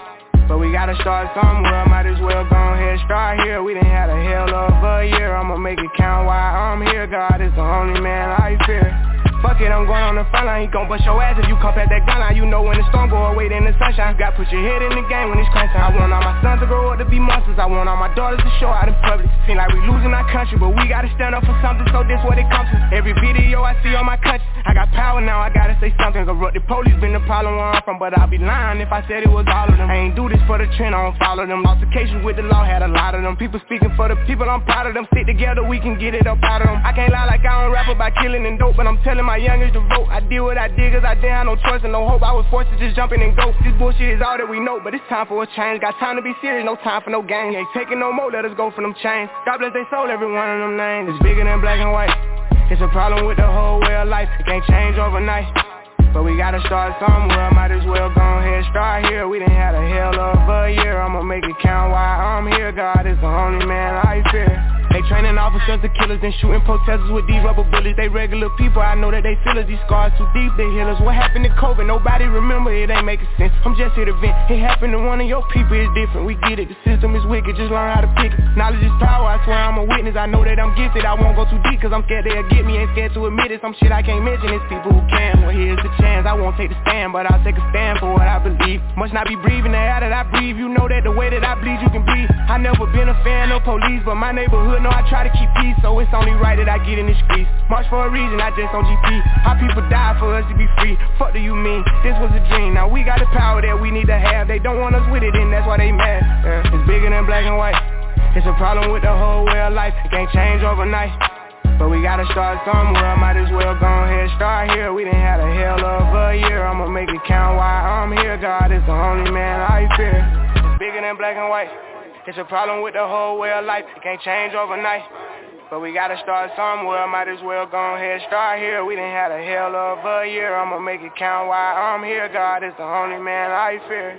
[SPEAKER 25] but we gotta start somewhere. Might as well go ahead, start here. We done had a hell of a year. I'ma make it count while I'm here. God is the only man I fear. Fuck it, I'm going on the front line. He gon' bust your ass if you come past that gun line. You know when the storm go away, then the sunshine. Got put your head in the game when it's crunch time. I want all my sons to grow up to be monsters. I want all my daughters to show out in public. Seem like we losing our country, but we gotta stand up for something. So this what it comes to. Every video I see on my country, I got power now, I gotta say something. Corrupt the police been the problem where I'm from, but I'll be lying if I said it was all of them. I ain't do this for the trend, I don't follow them. Lost occasions with the law, had a lot of them. People speaking for the people, I'm proud of them. Stick together, we can get it up out of them. I can't lie like I don't rap about killing and dope, but I'm telling my youngest to vote. I did what I did cause I didn't have no choice and no hope. I was forced to just jump in and go. This bullshit is all that we know, but it's time for a change. Got time to be serious, no time for no game. Ain't taking no more, let us go for them chains. God bless they soul, every one of them names. It's bigger than black and white. It's a problem with the whole way of life. It can't change overnight, but we gotta start somewhere. Might as well go ahead, start here. We done had a hell of a year. I'ma make it count while I'm here. God is the only man I fear. They training officers to killers and shooting protesters with these rubber bullets. They regular people, I know that they feel us. These scars too deep, they heal us. What happened to COVID? Nobody remember, it ain't making sense. I'm just here to vent. It happened to one of your people, it's different. We get it, the system is wicked, just learn how to pick it. Knowledge is power, I swear I'm a witness. I know that I'm gifted, I won't go too deep cause I'm scared they'll get me. Ain't scared to admit it, some shit I can't mention. It's people who can, well here's the chance. I won't take the stand, but I'll take a stand for what I believe. Must not be breathing the air that I breathe. You know that the way that I bleed, you can breathe. I never been a fan of police, but my neighborhood know I try to keep peace, so it's only right that I get in the streets. March for a reason, I just on G P. How people die for us to be free. Fuck do you mean? This was a dream. Now we got the power that we need to have. They don't want us with it, and that's why they mad. Yeah. It's bigger than black and white. It's a problem with the whole way of life. It can't change overnight, but we gotta start somewhere. Might as well go ahead, start here. We done had a hell of a year. I'ma make it count while I'm here. God is the only man I fear. It's bigger than black and white. It's a problem with the whole way of life. It can't change overnight, but we gotta start somewhere. Might as well go ahead, start here. We done had a hell of a year. I'ma make it count while I'm here. God is the only man I fear.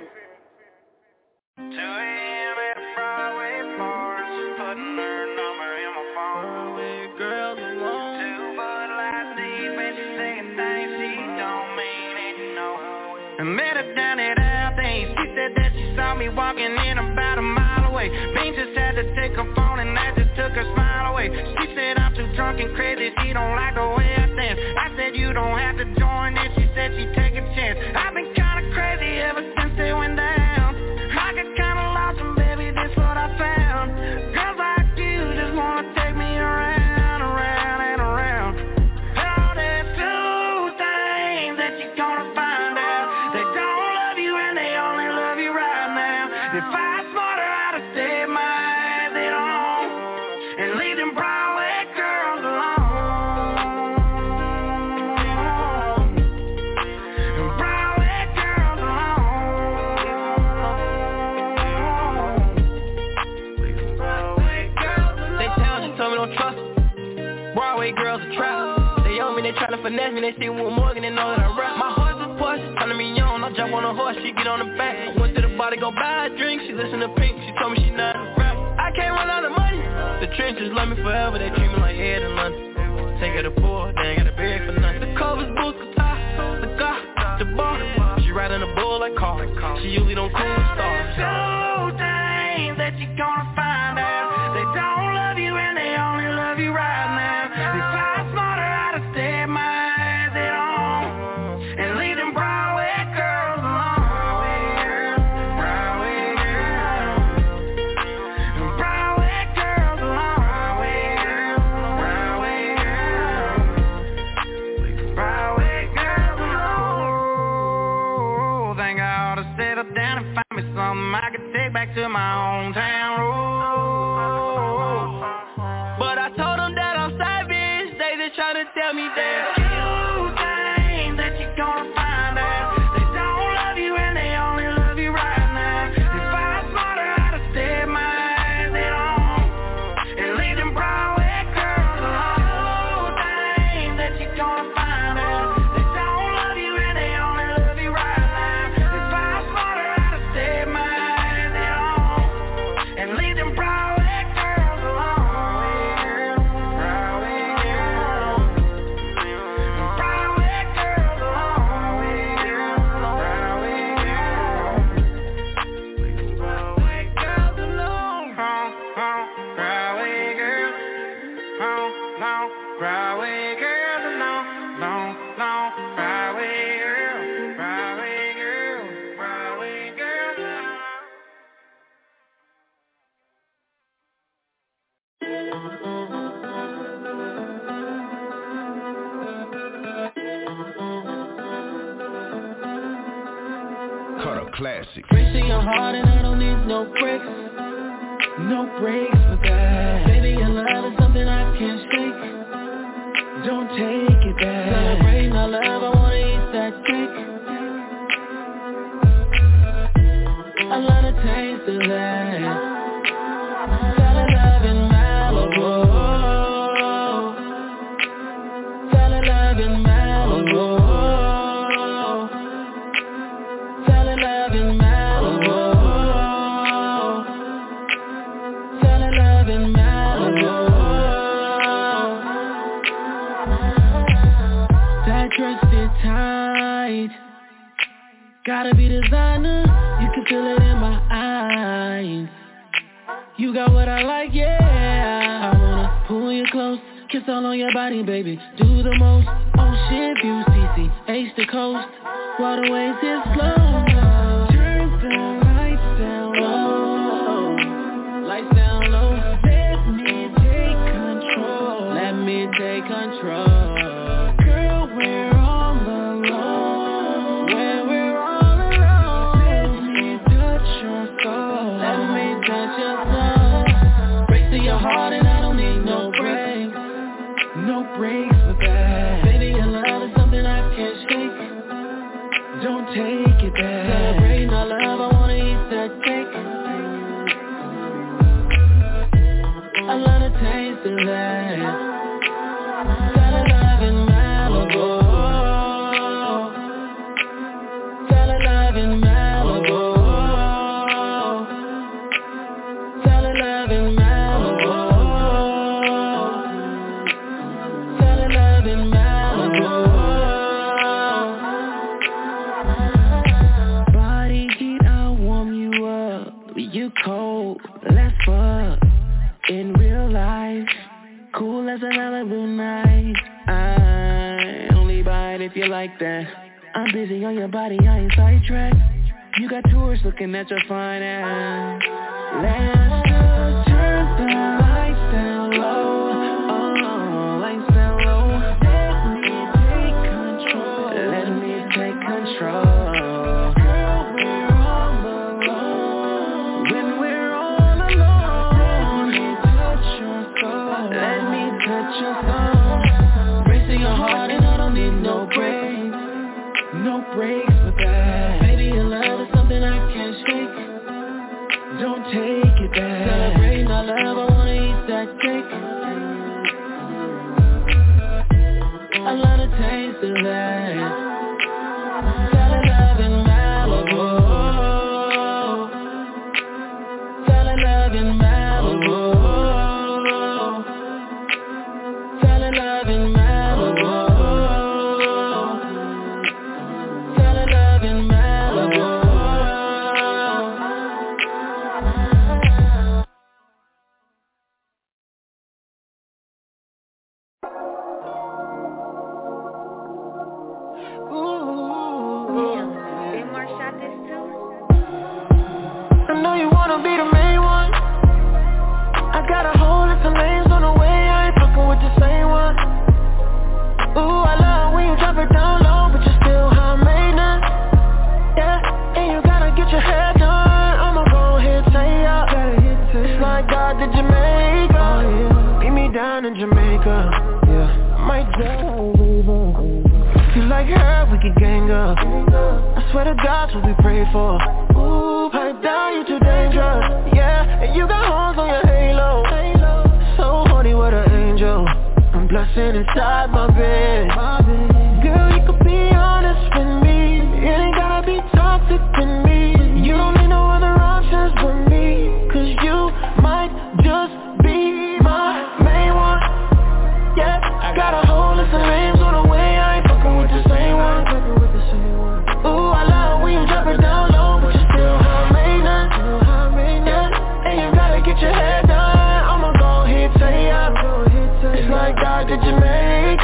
[SPEAKER 25] two a.m. at Broadway Florence, putting her number in my phone. With girls alone, two Bud Lights deep, and she saying things she don't mean it, no. I met her down at Althing. She said that she saw me walking in about a mile away. Bean just had to take her phone and that just took her smile away. She said I'm too drunk and crazy, she don't like the way I dance. I said you don't have to join in, she said she'd take a chance. I've been kinda crazy ever since they went down. I got kinda lost and baby, this what I found. Girls like you just wanna take me around, around and around. Oh, there's two things that you're gonna find out. They don't love you and they only love you right now. They fight smarter how to stay my eyes at home and leave them Broadway girls alone. Broadway girls alone. Broadway girls alone.
[SPEAKER 7] They tell me, told me don't trust them. Broadway girls are trapped. They owe me, they tryna finesse me. They see Will Morgan, they know that I rap. My horse is Porsche, turning me on. I jump on a horse, she get on the back. I went to the bar to go buy a drink. She listen to Pink, she told me she not a rap. I can't run out of money. The trenches love me forever. They treat me like Ed in London. Take her to poor, they ain't got a bag for nothing. The covers, boots, guitar, the car, the bar. She riding a bull like car. She usually don't cool with stars.
[SPEAKER 3] Two things that you're gonna find out. They don't love you and they only love you right now. They fight smarter how to stay my eyes at home and leave them Broadway girls alone. Broadway girls, Broadway girls alone. Broadway girls, Broadway girls alone. Think I ought to settle down and find me something I could take back to my hometown road.
[SPEAKER 7] But I told them that I'm savage. They just tryna tell me that
[SPEAKER 3] Two things that you're gonna find out. They don't love you and they only love you right now. They fight smarter how to stay my eyes at home and leave them Broadway girls alone. Two things that you're gonna find out. They don't love you and they only love you right now. They fight smarter how to stay my eyes at home and leave them Broadway girls alone. Broadway girls. Broadway girl, the long, long, long Broadway girl, Broadway girl, Broadway girl.
[SPEAKER 8] Cut a classic.
[SPEAKER 10] Breaking your heart and I don't need no breaks. No breaks for that. Baby, your love is something I can't shake. Don't take it back. Celebrating our love, I wanna eat that cake. I love the taste of that. Fell in love in Malibu. Fell in love in Malibu. Fell in love in Malibu. Fell in love in Malibu. That dress fit tight. Gotta be designer. You can feel it in my eyes. You got what I like, yeah. I wanna pull you close, kiss all on your body, baby. Do the most. Oh shit, views, T C, H the coast. Waterways is slow. Turn the lights down low. Lights down low. Let me take control. Let me take control. Girl, we're all alone. Where we're all alone. Let me touch your soul. Let me touch your soul. Break to your heart and I don't need no breaks. No breaks for that. Baby, your love is something I can't shake. Don't take it back. Celebrating our love, I wanna eat that cake. I love the taste of that. Fell in love in Malibu. Fell in love in Malibu. Fell in love in Malibu. Fell in love in Malibu. Body heat, I'll warm you up. You cold, let's fuck. In real life, cool as a Malibu night. I only buy it if you like that. I'm busy on your body, I ain't sidetracked. You got tourists looking at your fine ass. Let's just turn the lights down low. Oh, lights down low. Let me take control. Let me take control. Girl, we're all alone. When we're all alone. Let me touch your soul. Let me touch your soul. Racing your heart and I don't need no breaks. No breaks for that. Baby, your love is something I can't shake. Don't take it back. Celebrating our love, I wanna eat that cake. I love the taste of that. Fell in love in Malibu. Fell in love in Malibu. Fell in love in Malibu. Fell in love in Malibu. I know you wanna be the main one. I got a whole list of names on the way. I ain't fucking with the same one. Ooh, I love when you drop it down low, but you're still high maintenance. Yeah, and you gotta get your hair done. I'ma go ahead and say up. It's like God did Jamaica. Oh, yeah. Meet me down in Jamaica. Yeah, I might drive over. If you like her, we can gang up. I swear to God, what we pray for. Ooh, pipe down, you too dangerous. Yeah, and you got horns on your halo. So horny, what an angel. I'm blushing inside my bed. Girl, you could be honest with me. It ain't gotta be toxic in me. You don't need no other options but me. Cause you might just be my main one. Yeah, I got a whole list of names on the way. I ain't fucking with the same one. Ooh, I love when you drop it down low, but you still high maintenance. Yeah, and you gotta get your hair done. I'ma go ahead and say up. It's like God did Jamaica.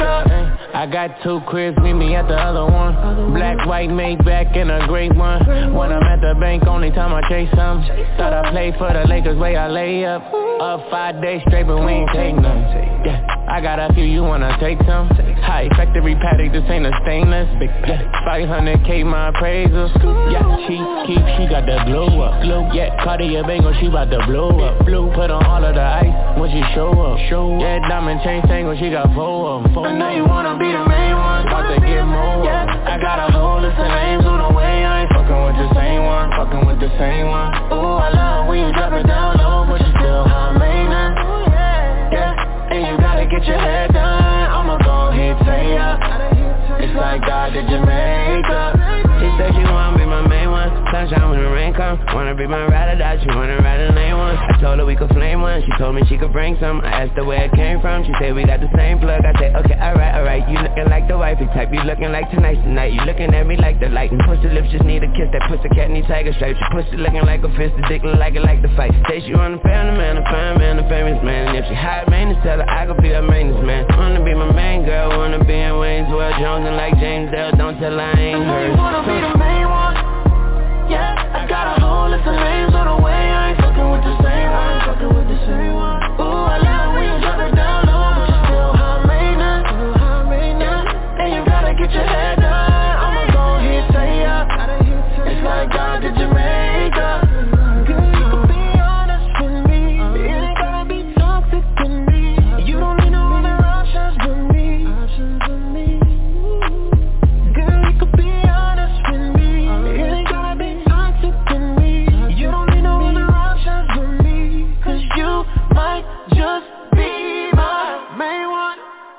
[SPEAKER 11] I got two cribs, meet me at the other one. Black, white, Maybach, and a great one. When I'm at the bank, only time I chase some. Thought I played for the Lakers, way I lay up. Up five days straight, but we ain't take none. Yeah, I got a few, you wanna take some? High factory paddock, this ain't a stainless. Yeah, five hundred K my appraisal. Yeah, she keep, she got the glow up. Glow, yeah, Cartier Bangle, she bout to blow up. Blue, put on all of the ice when she show up. Show yeah, diamond chain tangle, she got four of them. Four. I know you wanna be the main one, about to get more. Yeah, I got a whole list of names on the way. I ain't fucking with the same one, fucking with the same one. Ooh, I love when you drop it down low, but you still high maintenance. Yeah, and you gotta get your head done. I'ma go ahead, say ya. It's like God did Jamaica. She said she wanna be my main one. Sunshine when the rain come. Wanna be my ride or die, she wanna ride a lane one. I told her we could flame one. She told me she could bring some. I asked her where it came from. She said we got the same plug. I said okay, alright, alright. You looking like the wifey type. You looking like tonight's the night. You looking at me like the light. And pussy lips just need a kiss. That pussy cat need tiger stripes. Your pussy looking like a fist. The dick look like it like the fight. Say she want a family man, a fine man, a famous man. And if she high maintenance, tell her I could be her maintenance man. Wanna be my main girl. Wanna be in Wayne's World. Jones and like James Dale. Don't tell her I ain't hers. You wanna be the main one. Yeah, I got a whole list of names on the way. I ain't fucking with the same one, I ain't fucking with the same one. Ooh, I love when you drop it down low, but you still high maintenance. Yeah, and you gotta get your head done. I'ma go ahead, say ya. It's like God did Jamaica. Girl, you can be honest with me. It ain't gotta be toxic to me. You don't need no other options with me. Options with me. Girl, you can be honest with me. It ain't gotta be toxic to me. You don't need no other options with me. Cause you might just be my main one.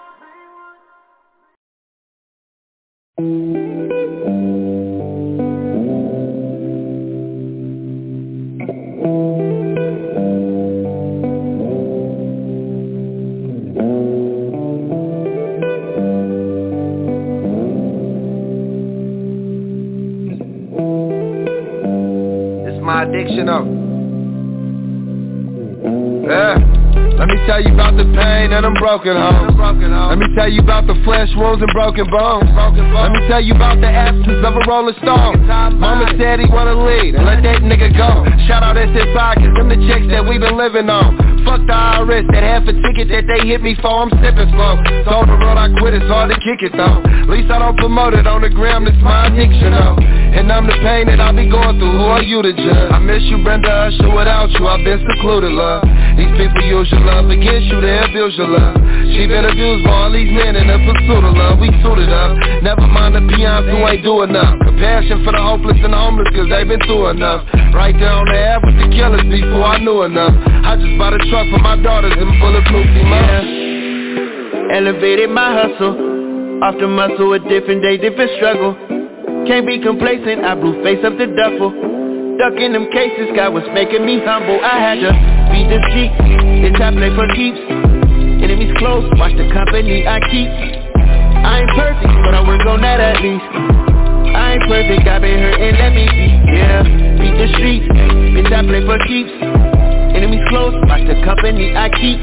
[SPEAKER 13] It's my addiction up. Yeah. Let me tell you about the pain and them broken homes. Let me tell you about the flesh wounds and broken bones. Let me tell you about the absence of a rolling stone. Mama said he wanna lead and let that nigga go. Shout out S S I, cause them the checks that we been living on. Fuck the I R S, that half a ticket that they hit me for, I'm sipping slow. Told the road I quit, it's hard to kick it though. At least I don't promote it on the gram, it's my addiction though. And I'm the pain that I be going through, who are you to judge? I miss you, Brenda Usher, without you I've been secluded, love. These people use your love against you, they abuse your love. She been abused by all these men in the pursuit of love. We suited up, never mind the peons who ain't do enough. Compassion for the hopeless and the homeless cause they been through enough. Right there on the app with the killers before I knew enough. I just bought a truck for my daughters and bulletproof enough.
[SPEAKER 14] Elevated my hustle, off the muscle, a different day, different struggle. Can't be complacent, I blew face up the duffel. Ducking them cases, God was making me humble. I had to beat the street, it's I play for keeps. Enemies close, watch the company I keep. I ain't perfect, but I work on that at least. I ain't perfect, I been hurt and let me be. Yeah, beat the streets, bitch I play for keeps. Enemies close, watch the company I keep.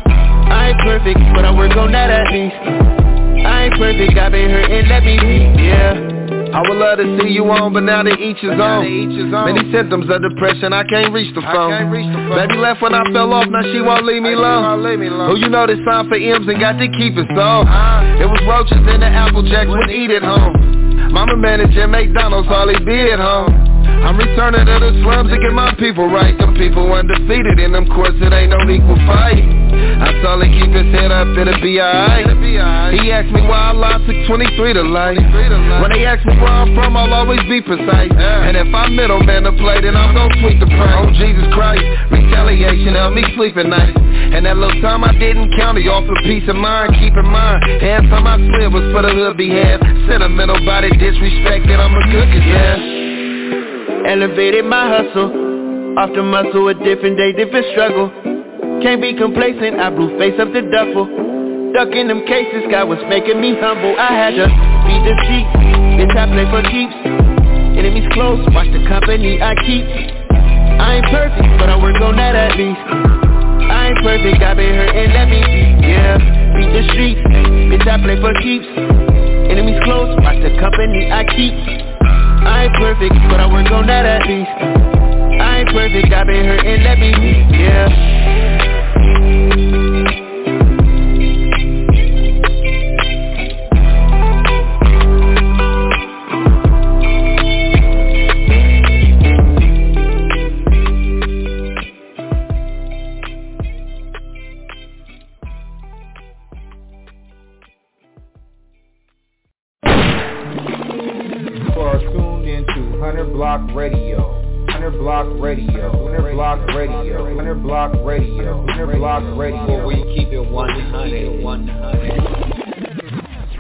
[SPEAKER 14] I ain't perfect, but I work on that at least. I ain't perfect, I been hurt and let me be. Yeah,
[SPEAKER 13] I would love to see you on, but now they each is on. Many symptoms of depression, I can't reach the phone. Baby left when I fell off, now she won't leave me alone. Who you know this time for M's and got to keep it so. It was roaches in the Apple Jacks, would eat at home. Mama manager McDonald's, all he be at home. I'm returning to the slums to get my people right. Them people undefeated, in them courts it ain't no equal fight. I told him keep his head up, it'll be alright. He asked me why I lost took twenty-three to life. When they ask me where I'm from, I'll always be precise. And if I middleman to play, then I'm gon' tweak the price. Oh Jesus Christ, retaliation help me sleep at night. And that little time I didn't count it, off for peace of mind. Keep in mind, half time I slid was for the hood behalf. Sentimental body disrespected, I'm a cookie, yeah.
[SPEAKER 14] Elevated my hustle, off the muscle, a different day, different struggle. Can't be complacent, I blew face up the duffel. Ducking them cases, God was making me humble. I had to beat the sheep, bitch I play for keeps. Enemies close, watch the company I keep. I ain't perfect, but I work on that at least. I ain't perfect, I been hurt and let me be. Yeah, beat the streets, bitch, I play for keeps. Enemies close, watch the company I keep. I ain't perfect, but I work on that at least. I ain't perfect, I been hurting, let me be, yeah.
[SPEAKER 12] Block Radio, Hunter Block Radio, Hunter Block Radio, Hunter Block Radio, Hunter Block Radio, where we keep it one hundred, one hundred.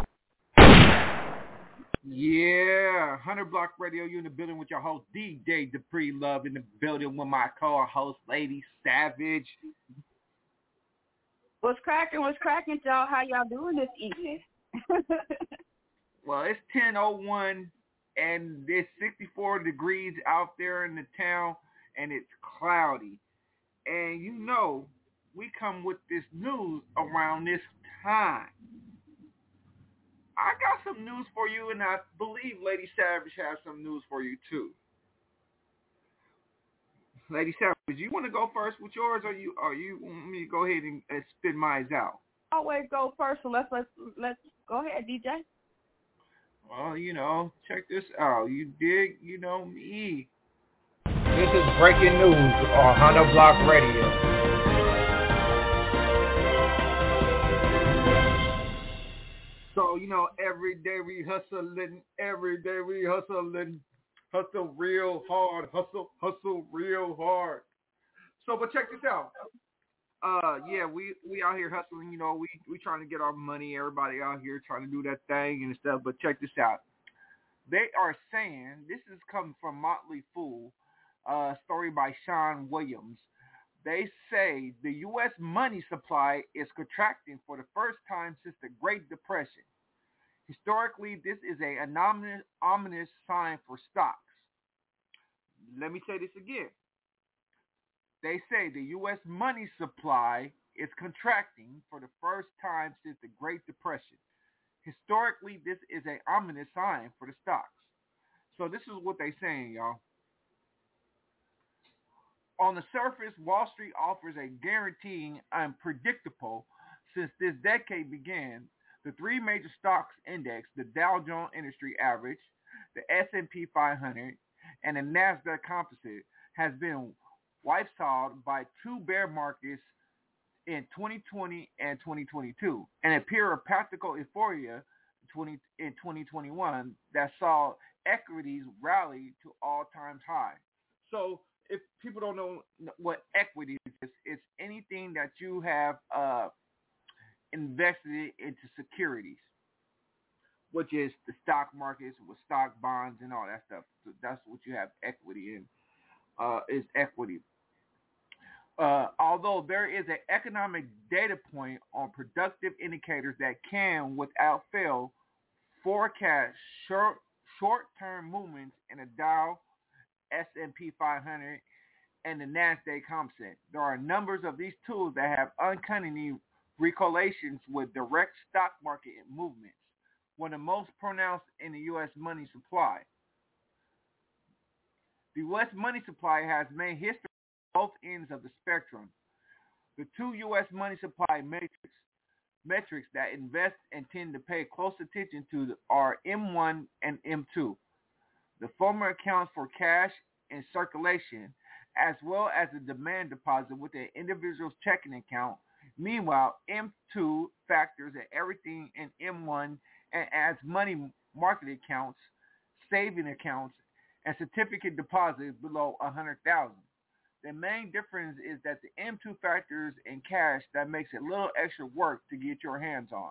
[SPEAKER 12] Yeah, Hunter Block Radio, you in the building with your host D J Dupree Love, in the building with my co-host Lady Savage.
[SPEAKER 9] What's cracking? What's cracking, y'all? How y'all doing this evening?
[SPEAKER 12] Well, it's ten oh one. And it's sixty-four degrees out there in the town, and it's cloudy. And you know, we come with this news around this time. I got some news for you, and I believe Lady Savage has some news for you, too. Lady Savage, you want to go first with yours, or you or you want me to go ahead and, and spit mine out?
[SPEAKER 9] Always go first, so let's, let's, let's go ahead, D J.
[SPEAKER 12] Well, you know, check this out. You dig, you know me. This is breaking news on Hunter Block Radio. So, you know, every day we hustling, every day we hustling, hustle real hard, hustle, hustle real hard. So, but check this out. Uh, yeah, we, we out here hustling, you know, we, we trying to get our money, everybody out here trying to do that thing and stuff, but check this out. They are saying, this is coming from Motley Fool, uh, story by Sean Williams. They say the U S money supply is contracting for the first time since the Great Depression. Historically, this is an ominous, ominous sign for stocks. Let me say this again. They say the U S money supply is contracting for the first time since the Great Depression. Historically, this is an ominous sign for the stocks. So this is what they're saying, y'all. On the surface, Wall Street offers a guaranteeing unpredictable since this decade began. The three major stocks index, the Dow Jones Industry Average, the S and P five hundred, and the NASDAQ Composite, has been whipsawed by two bear markets in twenty twenty and twenty twenty-two, and a period of practical euphoria in twenty twenty-one that saw equities rally to all-time high. So if people don't know what equities is, it's anything that you have uh, invested into securities, which is the stock markets with stock bonds and all that stuff. So that's what you have equity in, uh, is equity. Uh, although there is an economic data point on productive indicators that can, without fail, forecast short, short-term movements in the Dow, S and P five hundred, and the NASDAQ Composite. There are numbers of these tools that have uncanny correlations with direct stock market movements, one of the most pronounced in the U S money supply. The U S money supply has made history both ends of the spectrum. The two U S money supply metrics, metrics that invest and tend to pay close attention to are M one and M two. The former accounts for cash in circulation as well as the demand deposit with an individual's checking account. Meanwhile, M two factors in everything in M one and adds money market accounts, saving accounts, and certificate deposits below one hundred thousand dollars. The main difference is that the M two factors in cash that makes it a little extra work to get your hands on.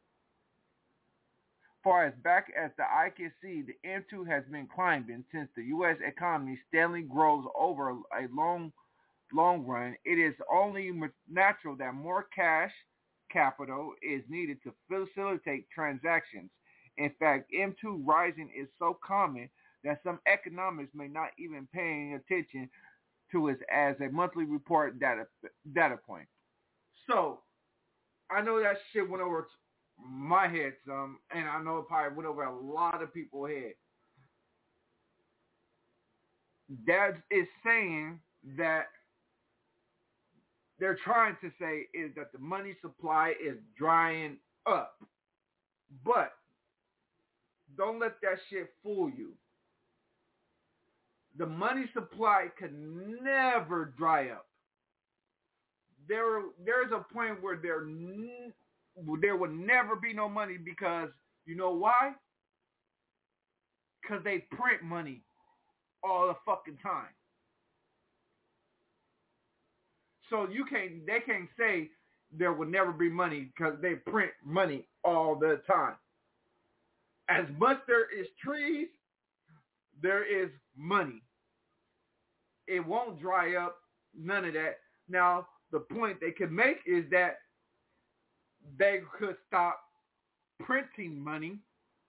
[SPEAKER 12] Far as back as the eye can see, the M two has been climbing since the U S economy steadily grows over a long, long run. It is only natural that more cash capital is needed to facilitate transactions. In fact, M two rising is so common that some economists may not even paying attention to it as a monthly report data data point. So, I know that shit went over my head some, and I know it probably went over a lot of people's head. That is saying that they're trying to say is that the money supply is drying up. But don't let that shit fool you. The money supply can never dry up. There, there's a point where there, there will never be no money because, you know why? Because they print money all the fucking time. So you can't, they can't say there will never be money because they print money all the time. As much there is trees, there is money. It won't dry up, none of that. Now, the point they could make is that they could stop printing money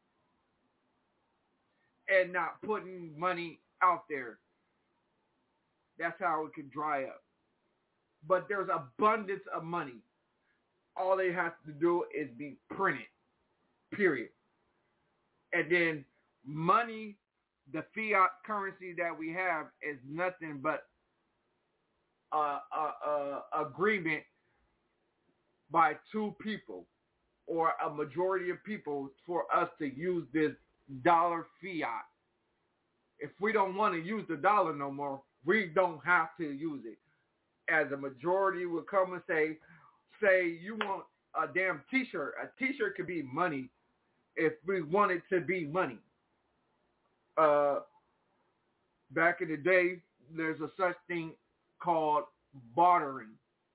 [SPEAKER 12] and not putting money out there. That's how it could dry up. But there's abundance of money. All they have to do is be printed, period. And then money, the fiat currency that we have is nothing but a, a, a agreement by two people or a majority of people for us to use this dollar fiat. If we don't want to use the dollar no more, we don't have to use it. As a majority will come and say, say you want a damn t-shirt. A t-shirt could be money if we want it to be money. Uh, back in the day, there's a such thing called bartering.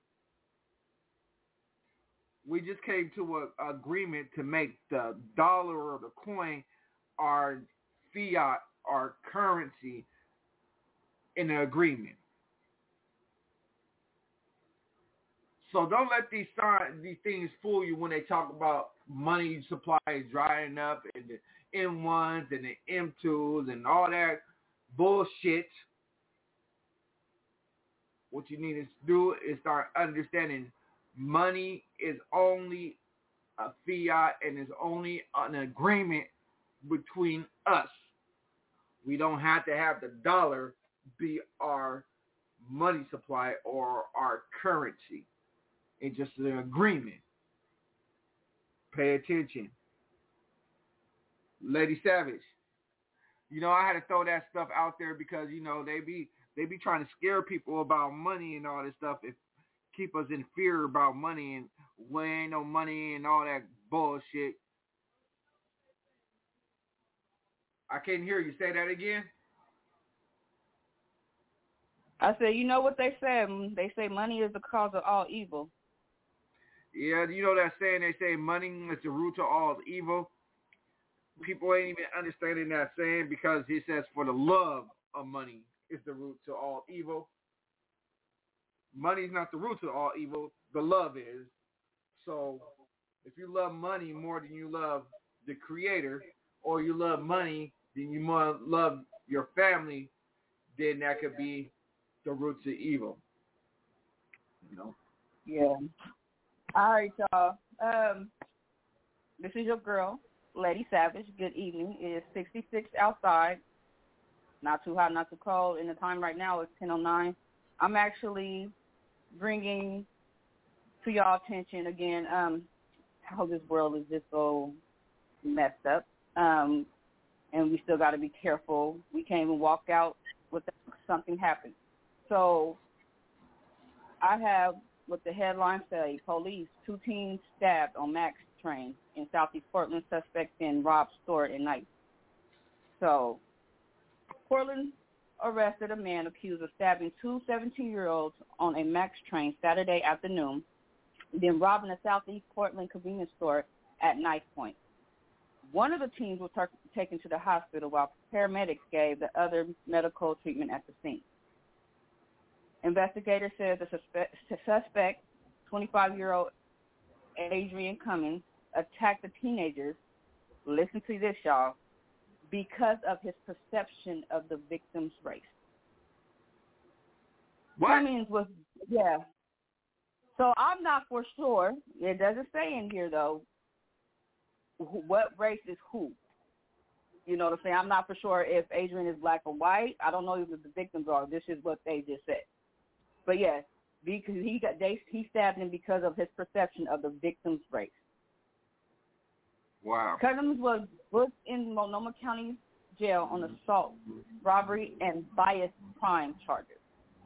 [SPEAKER 12] We just came to an agreement to make the dollar or the coin our fiat, our currency in an agreement. So don't let these signs, these things fool you when they talk about money supply drying up and the M ones and the M twos and all that bullshit. What you need to do is start understanding money is only a fiat and is only an agreement between us. We don't have to have the dollar be our money supply or our currency. It's just an agreement. Pay attention. Lady Savage. You know, I had to throw that stuff out there because, you know, they be they be trying to scare people about money and all this stuff. If keep us in fear about money and we ain't no money and all that bullshit. I can't hear you. Say that again.
[SPEAKER 9] I said, you know what they say? They say money is the cause of all evil.
[SPEAKER 12] Yeah, you know that saying, they say money is the root of all evil. People ain't even understanding that saying because he says for the love of money is the root to all evil. Money is not the root to all evil. The love is. So if you love money more than you love the creator, or you love money, then you more love your family, then that could be the roots of evil. You know?
[SPEAKER 9] Yeah. All right, y'all. Um, this is your girl, Lady Savage. Good evening. It is sixty-six outside. Not too hot, not too cold. And the time right now is ten oh nine. I'm actually bringing to y'all attention again um, how this world is just so messed up. Um, and we still got to be careful. We can't even walk out without something happen. So I have what the headline say, police, two teens stabbed on Max train in Southeast Portland, suspect in robbed store at night. So Portland arrested a man accused of stabbing two seventeen-year-olds on a Max train Saturday afternoon, then robbing a Southeast Portland convenience store at knife point. One of the teens was t- taken to the hospital while paramedics gave the other medical treatment at the scene. Investigators said the suspect, suspect, twenty-five-year-old Adrian Cummings, attacked the teenagers, listen to this, y'all, because of his perception of the victim's race.
[SPEAKER 12] What?
[SPEAKER 9] Cummings was, yeah. So I'm not for sure. It doesn't say in here, though,
[SPEAKER 15] who, what race is who. You know what I'm saying? I'm not for sure if Adrian is black or white. I don't know who the victims are. This is what they just said. But yeah, because he got they he stabbed him because of his perception of the victim's race.
[SPEAKER 12] Wow.
[SPEAKER 15] Cummings was was in Multnomah County Jail on assault, robbery, and bias crime charges.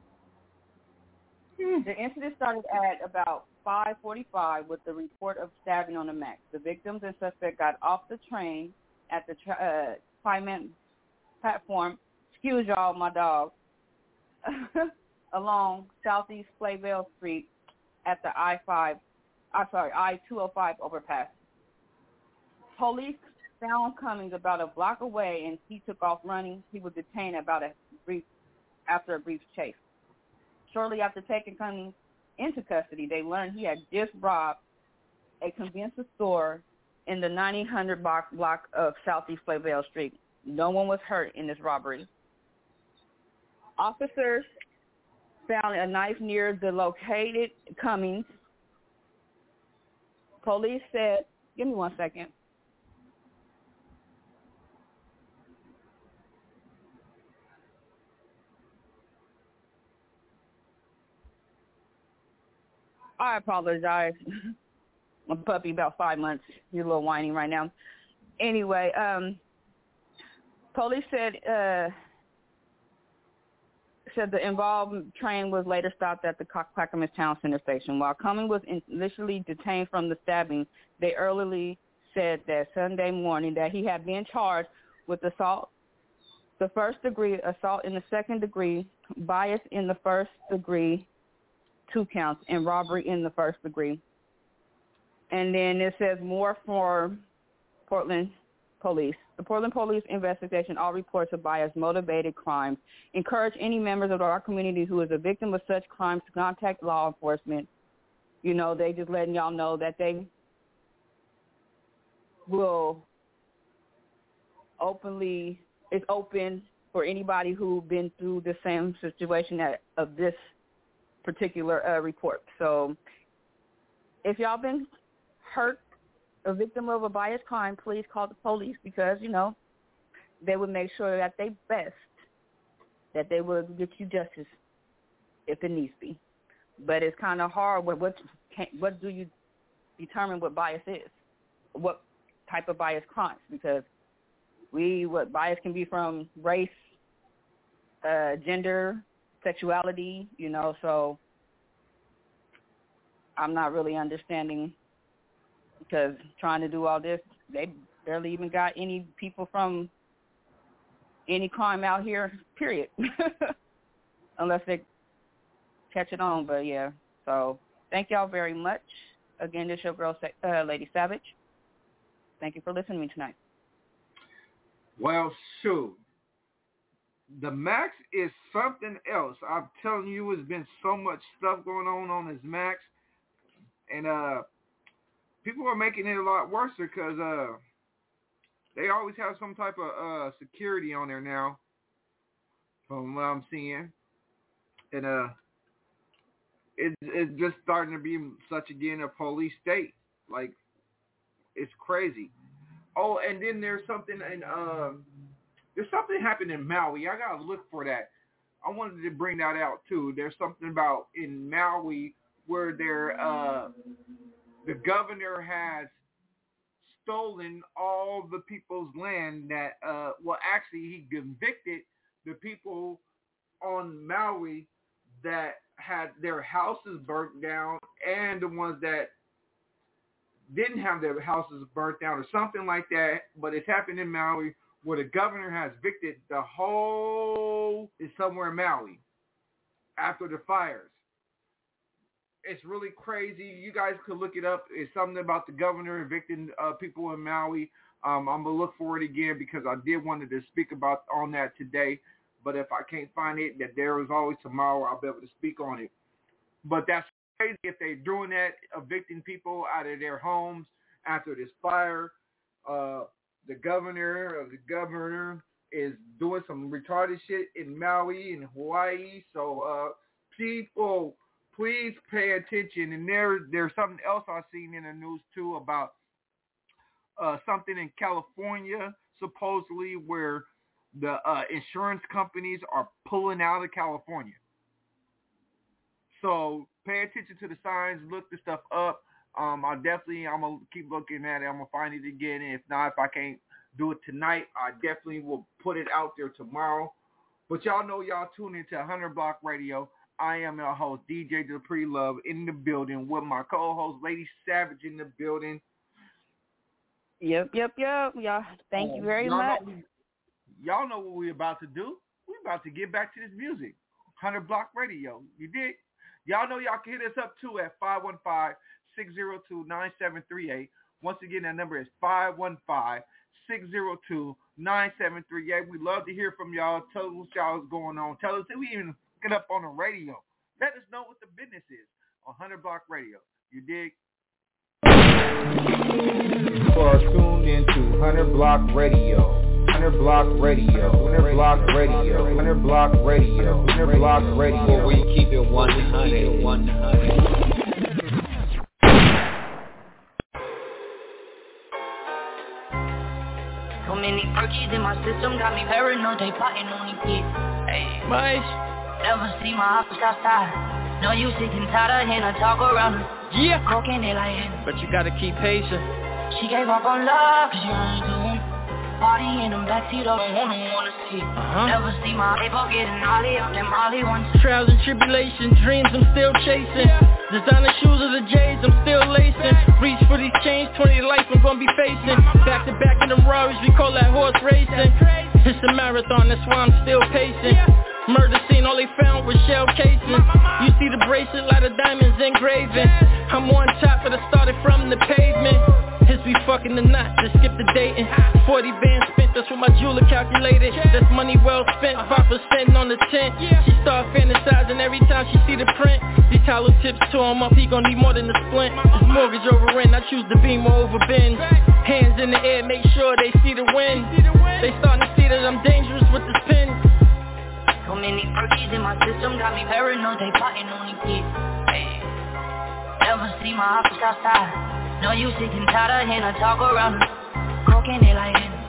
[SPEAKER 15] Hmm. The incident started at about five forty-five with the report of stabbing on the Max. The victims and suspect got off the train at the tra- uh, five-man platform, excuse y'all, my dog, along Southeast Flayville Street at the I five, I'm sorry, I two oh five overpass. Police found Cummings about a block away, and he took off running. He was detained about a brief after a brief chase. Shortly after taking Cummings into custody, they learned he had just robbed a convenience store in the nineteen hundred block, block of Southeast Flayville Street. No one was hurt in this robbery. Officers found a knife near the located Cummings. Police said, give me one second. I apologize. My puppy about five months. He's a little whiny right now. Anyway, um, police said uh, said the involved train was later stopped at the Clackamas Town Center station. While Cummings was initially detained from the stabbing, they earlier said that Sunday morning that he had been charged with assault, the first degree, assault in the second degree, bias in the first degree, two counts, and robbery in the first degree. And then it says more for Portland Police. The Portland Police investigation, all reports of bias-motivated crimes. Encourage any members of our community who is a victim of such crimes to contact law enforcement. You know, they just letting y'all know that they will openly, it's open for anybody who's been through the same situation that, of this particular uh, report. So if y'all been hurt, a victim of a biased crime, please call the police because, you know, they would make sure that they best, that they will get you justice if it needs be. But it's kind of hard. What, what, what do you determine what bias is? What type of bias crimes? Because we, what bias can be from race, uh, gender, sexuality, you know, so I'm not really understanding because trying to do all this, they barely even got any people from any crime out here, period, unless they catch it on. But, yeah, so thank y'all very much. Again, this is your girl, uh, Lady Savage. Thank you for listening to me tonight.
[SPEAKER 12] Well, shoot. The Max is something else. I'm telling you, there's been so much stuff going on on this Max. And uh, people are making it a lot worse because uh, they always have some type of uh, security on there now, from what I'm seeing. And uh, it, it's just starting to be such, again, a police state. Like, it's crazy. Oh, and then there's something in... Uh, There's something happened in Maui. I got to look for that. I wanted to bring that out, too. There's something about in Maui where they're, uh, the governor has stolen all the people's land that, uh, well, actually, he convicted the people on Maui that had their houses burnt down and the ones that didn't have their houses burnt down or something like that. But it's happened in Maui, where the governor has evicted the whole, is somewhere in Maui after the fires. It's really crazy. You guys could look it up. It's something about the governor evicting uh, people in Maui. Um, I'm going to look for it again because I did wanted to speak about on that today. But if I can't find it, that there is always tomorrow, I'll be able to speak on it. But that's crazy if they're doing that, evicting people out of their homes after this fire. Uh, The governor of the governor is doing some retarded shit in Maui and Hawaii. So uh, people, please pay attention. And there, there's something else I've seen in the news too about uh, something in California, supposedly, where the uh, insurance companies are pulling out of California. So pay attention to the signs, look the stuff up. Um, I definitely, I'm going to keep looking at it. I'm going to find it again. And if not, if I can't do it tonight, I definitely will put it out there tomorrow. But y'all know y'all tune into one hundred Block Radio. I am your host, D J Dupree Love, in the building with my co-host, Lady Savage, in the building.
[SPEAKER 15] Yep, yep, yep. Y'all, thank uh, you very
[SPEAKER 12] y'all
[SPEAKER 15] much.
[SPEAKER 12] Know, y'all know what we're about to do. We're about to get back to this music. one hundred Block Radio. You did? Y'all know y'all can hit us up, too, at five one five, six zero two, nine seven three eight. Once again, that number is five one five, six zero two, nine seven three eight. We love to hear from y'all. Tell us what y'all is going on. Tell us if we even get up on the radio. Let us know what the business is on one hundred Block Radio. You dig?
[SPEAKER 1] You are tuned into one hundred Block Radio. one hundred Block Radio. one hundred Block Radio. one hundred Block Radio. one hundred Block Radio.
[SPEAKER 2] Where we keep it one hundred. one hundred.
[SPEAKER 19] So many perkies in my system got me paranoid, they plotting on me kids. Hey,
[SPEAKER 7] Mice.
[SPEAKER 19] Never see my office outside. No use sitting tired of him, I talk around her.
[SPEAKER 7] Yeah.
[SPEAKER 19] Cocaine, they like him.
[SPEAKER 7] But you gotta keep patient.
[SPEAKER 19] She gave up on love, cause you ain't doing. Party in the backseat of a woman wanna see.
[SPEAKER 7] Uh-huh.
[SPEAKER 19] Never see my paper getting ollie up them ollie ones.
[SPEAKER 7] Trials and tribulations, dreams I'm still chasing. Designer shoes of the J's, I'm still lacing. Reach for these chains, twenty to life I'm gonna be facing. Back to back in the Rarries, we call that horse racing. It's a marathon, that's why I'm still pacing. Murder scene, all they found was shell casings. You see the bracelet, lot of diamonds engraving. I'm on top, but I started from the pavement. His be fucking the knot, just skip the dating. Forty bands spent, that's what my jeweler calculated. That's money well spent, five percent on the tent. She start fantasizing every time she see the print. These hollow tips tore him up, he gon' need more than a splint. His mortgage over rent, I choose the beam over Benz. Hands in the air, make sure they see the wind. They starting to see that I'm dangerous with this pen.
[SPEAKER 19] So many perkies in my system got me paranoid, they plotting on me kids. Hey, never see my office outside. No use sitting tired of him, I talk around her. Cocaine, they like him.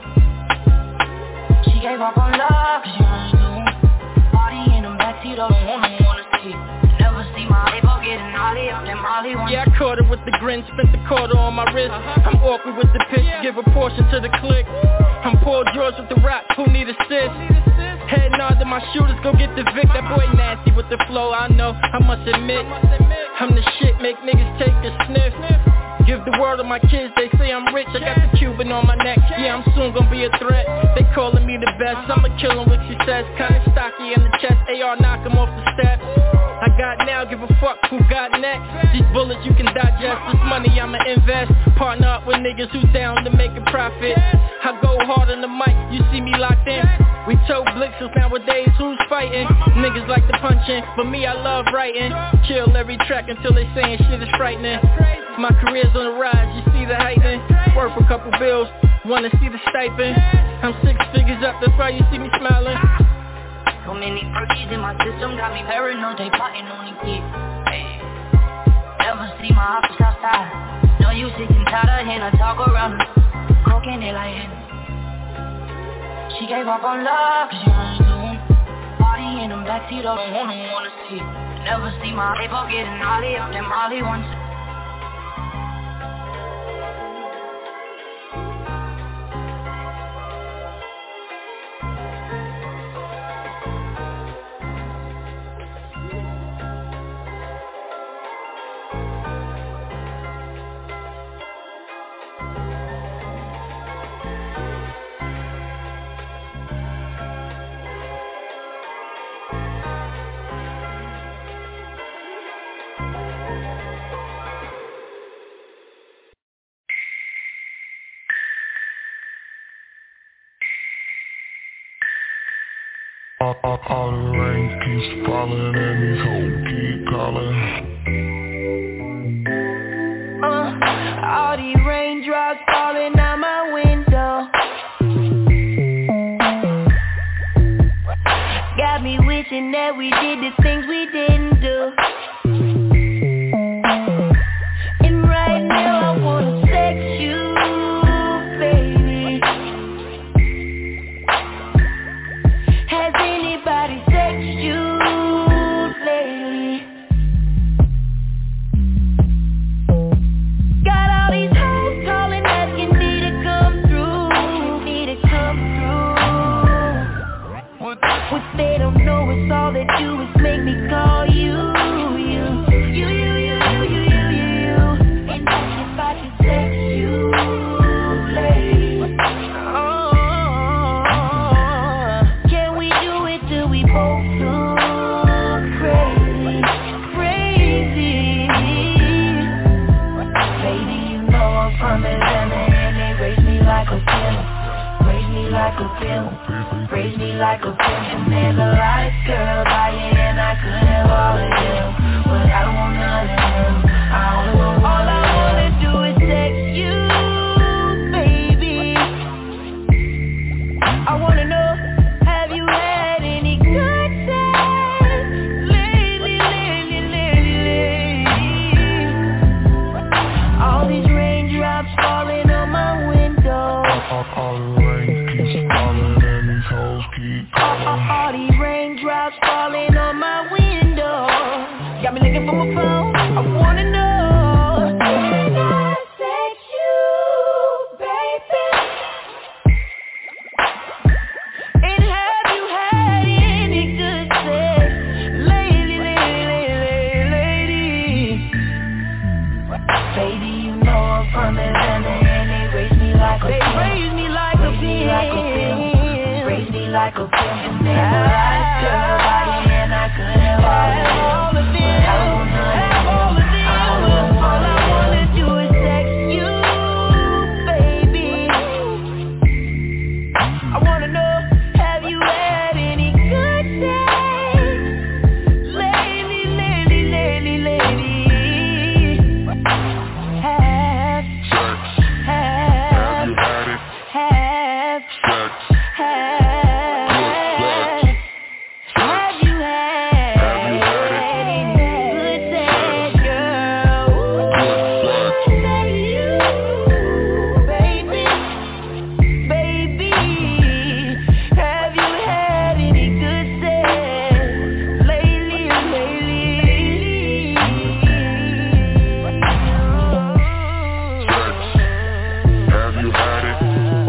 [SPEAKER 19] She gave up on love, cause you ain't doing. Party in the backseat of a woman wanna see. Never see my paper getting ollie up them ollie ones.
[SPEAKER 7] Yeah, I caught her with the grin, spent the quarter on my wrist. I'm awkward with the pitch, give a portion to the click. I'm Paul George with the rock, who need assist? Head nod to my shooters, go get the Vic. That boy nasty with the flow, I know, I must admit. I'm the shit, make niggas take a sniff. Give the word to my kids, they say I'm rich. I got the Cuban on my neck, yeah, I'm soon gonna be a threat. They calling me the best, I'ma kill him with success. Kinda stocky in the chest, A R knock him off the steps. I got now, give a fuck who got next. These bullets you can digest, this money I'ma invest. Partner up with niggas who down to make a profit. I go hard on the mic, you see me locked in. We told blitzers nowadays, who's fighting? Niggas like to punching, but me I love writing. Kill every track until they saying shit is frightening. My career's on the rise, you see the heightening. Worth a couple bills, wanna see the stipend. I'm six figures up, that's why you see me smiling.
[SPEAKER 19] So many perkies in my system got me paranoid, they plotting on me kids. Hey, never see my office outside. No use sitting tired of him, I talk around her. Cocaine, they like him. She gave up on love, cause you ain't doing. Party in the backseat of a woman wanna see. Never see my paper getting ollie up them ollie ones.
[SPEAKER 16] All, all, all the rain keeps falling and these hoes keep calling.
[SPEAKER 10] Uh, all these raindrops falling out my window. Got me wishing that we did the things we didn't do. And right now I wanna sex you.
[SPEAKER 19] like a feeling. Raise me like a feeling. Raise me like a feeling. There's a lot of girls out here and I could have all of them, but I don't want none of them. I only want one. All I wanna do is sex you, baby. I wanna know, have you had any good sex lately, lately, lately, lately? All these raindrops falling on my window.
[SPEAKER 16] All, all the rain keeps falling and these hoes keep calling.
[SPEAKER 19] All, all, all these raindrops falling on my window. Got me looking for my phone. I wanna know, can I sex you, baby? And have you had any good sex lately, lately, lately, lately? Baby, you know I'm from Atlanta and they raise me like a pimp. They raise me like a pimp. Raise me like a pimp. And there's a lot of girls out here and I could have all of them. I don't know. All I wanna do is sex you, baby. I wanna know, have you had any good sex lately, lately, lately, lately? Have,
[SPEAKER 16] Sex.
[SPEAKER 19] have,
[SPEAKER 16] Have you had it?
[SPEAKER 19] have,
[SPEAKER 16] Sex.
[SPEAKER 19] have,
[SPEAKER 16] Good sex.
[SPEAKER 19] have you had
[SPEAKER 16] Have you had it?
[SPEAKER 19] any good sex, girl?
[SPEAKER 16] Good sex.
[SPEAKER 19] Say you, baby, baby, have you had any good sex lately, lately?
[SPEAKER 16] Sex. Have you had it?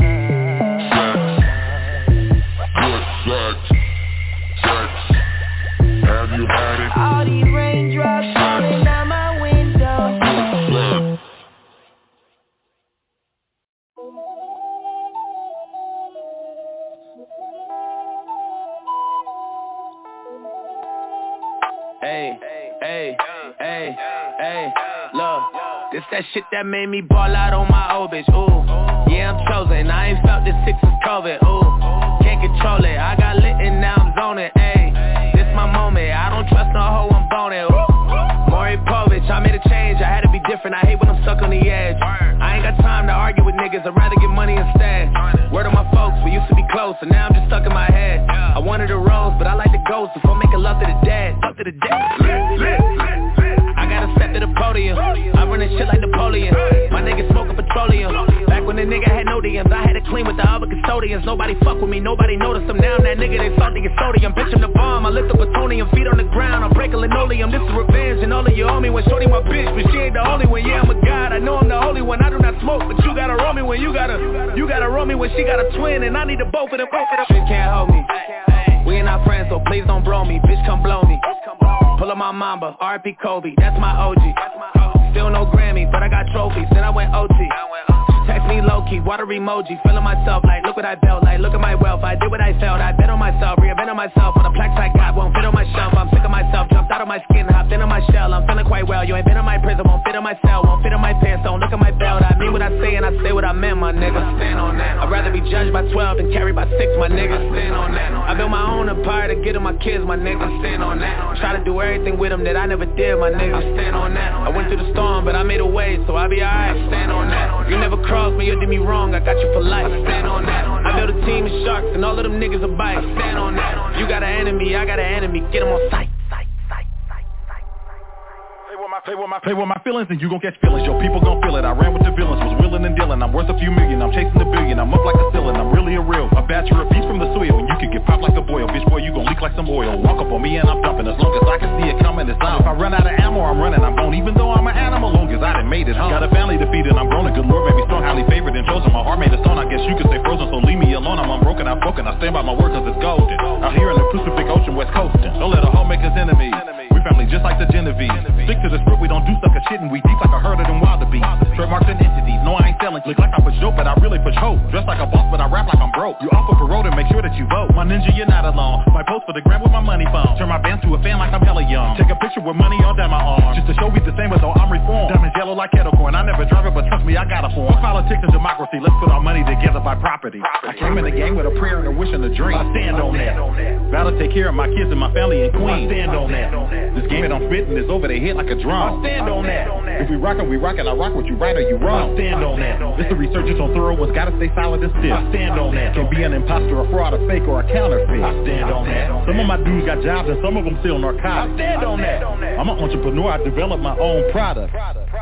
[SPEAKER 16] Sex. Good sex. Sex. Have you had it?
[SPEAKER 19] All these raindrops falling down my window.
[SPEAKER 16] Good sex.
[SPEAKER 11] Hey, hey, hey, hey, look, this that shit that made me ball out on my old bitch, ooh. Yeah, I'm chosen, I ain't felt this sick since COVID, ooh. Can't control it, I got lit and now I'm zoning, ayy. This my moment, I don't trust no hoe, I'm boning, ooh. Maury Povich, I made a change, I had to be different, I hate when I'm stuck on the edge. I ain't got time to argue with niggas, I'd rather get money instead. Word of my folks, we used to be close, and now I'm just stuck in my head. I wanted a rose, but I like the ghost before making love to the dead. Love to the dead. I gotta step to the podium, I run this shit like Napoleon. My niggas smoking petroleum. Back when the nigga had no D Ms, I had to clean with the other custodians. Nobody fuck with me, nobody noticed them. Now I'm that nigga, they salty and sodium. Bitch, I'm the bomb, I lift the plutonium. Feet on the ground, I'm breaking linoleum. This is revenge, and all of you owe me. When shorty my bitch, but she ain't the only one. Yeah, I'm a god, I know I'm the holy one. I do not smoke, but you gotta roll me when you gotta You gotta roll me when she got a twin, and I need the both of them. Shit can't hold me, we ain't not friends, so please don't blow me. Bitch, come blow me. Pull up my mamba, R I P Kobe, that's my O G. Still no Grammy, but I got trophies, then I went O T. Text me low-key, water emoji, feeling myself like, look what I built, like, look at my wealth, I did what I felt, I bet on myself, reinvent on myself, on the plaques I got, won't fit on my shelf, I'm sick of myself, jumped out of my skin, hopped into my shell, I'm feeling quite well, you ain't been in my prison, won't fit in my cell, won't fit in my pants, don't look at my belt, I mean what I say and I say what I meant, my nigga, stand on that, I'd rather be judged by twelve than carried by six, my nigga, stand on that, I built my own empire to get to my kids, my nigga, stand on that, try to do everything with them that I never did, my nigga, stand on that, I went through the storm, but I made a way, so I'll be alright, stand on that, you never crossed me, you did me wrong, I got you for life, stand on that, I built a team of sharks, and all of them niggas are bites, stand on that, you got an enemy, I got an enemy, get them on sight.
[SPEAKER 4] Play with my, play with my feelings and you gon' catch feelings. Yo, people gon' feel it. I ran with the villains, was willing and dealing. I'm worth a few million, I'm chasing the billion. I'm up like a ceiling, I'm really a real. A bachelor, a piece from the soil, and you can get popped like a boil. Bitch, boy, you gon' leak like some oil. Walk up on me and I'm dumping. As long as I can see it coming, it's on. If I run out of ammo, I'm running. I'm gone, even though I'm an animal. Long as I done made it home. Got a family to feed and I'm grown. A good Lord made me strong, highly favored and chosen. My heart made of stone, I guess you could say frozen. So leave me alone, I'm unbroken, I'm broken. I stand by my word cause it's golden. Out here in the Pacific Ocean, West Coastin'. Don't let a hoe make us enemies. We family just like the Genevieve. Stick to the script, we don't do sucker shit and we deep like a herd of them wildebeest. Trademarks and entities, no I ain't selling. Look like I for sure, but I really for coat. Dress like a boss, but I rap like I'm broke. You offer parole to make sure that you vote. My ninja, you're not alone. My post for the gram with my money phone. Turn my bands to a fan like I'm hella young. Take a picture with money all down my arm. Just to show we the same as though I'm reformed. Diamonds yellow like kettle corn. I never drive it, but trust me, I got a form. Politics and democracy, let's put our money together by property. I came in the game with a prayer and a wish and a dream. I stand on that. Vow to take care of my kids and my family in Queens. I stand on that. This game that I'm spitting is over their head like a drum. I stand on that. If we rockin', we rockin'. I rock what you right or you wrong. I stand on that. This the researchers on thorough ones gotta stay solid and stiff. I stand on that. Can be an imposter, a fraud, a fake, or a counterfeit. I stand on that. Some of my dudes got jobs and some of them still narcotics. I stand on that. I'm an entrepreneur. I develop my own product.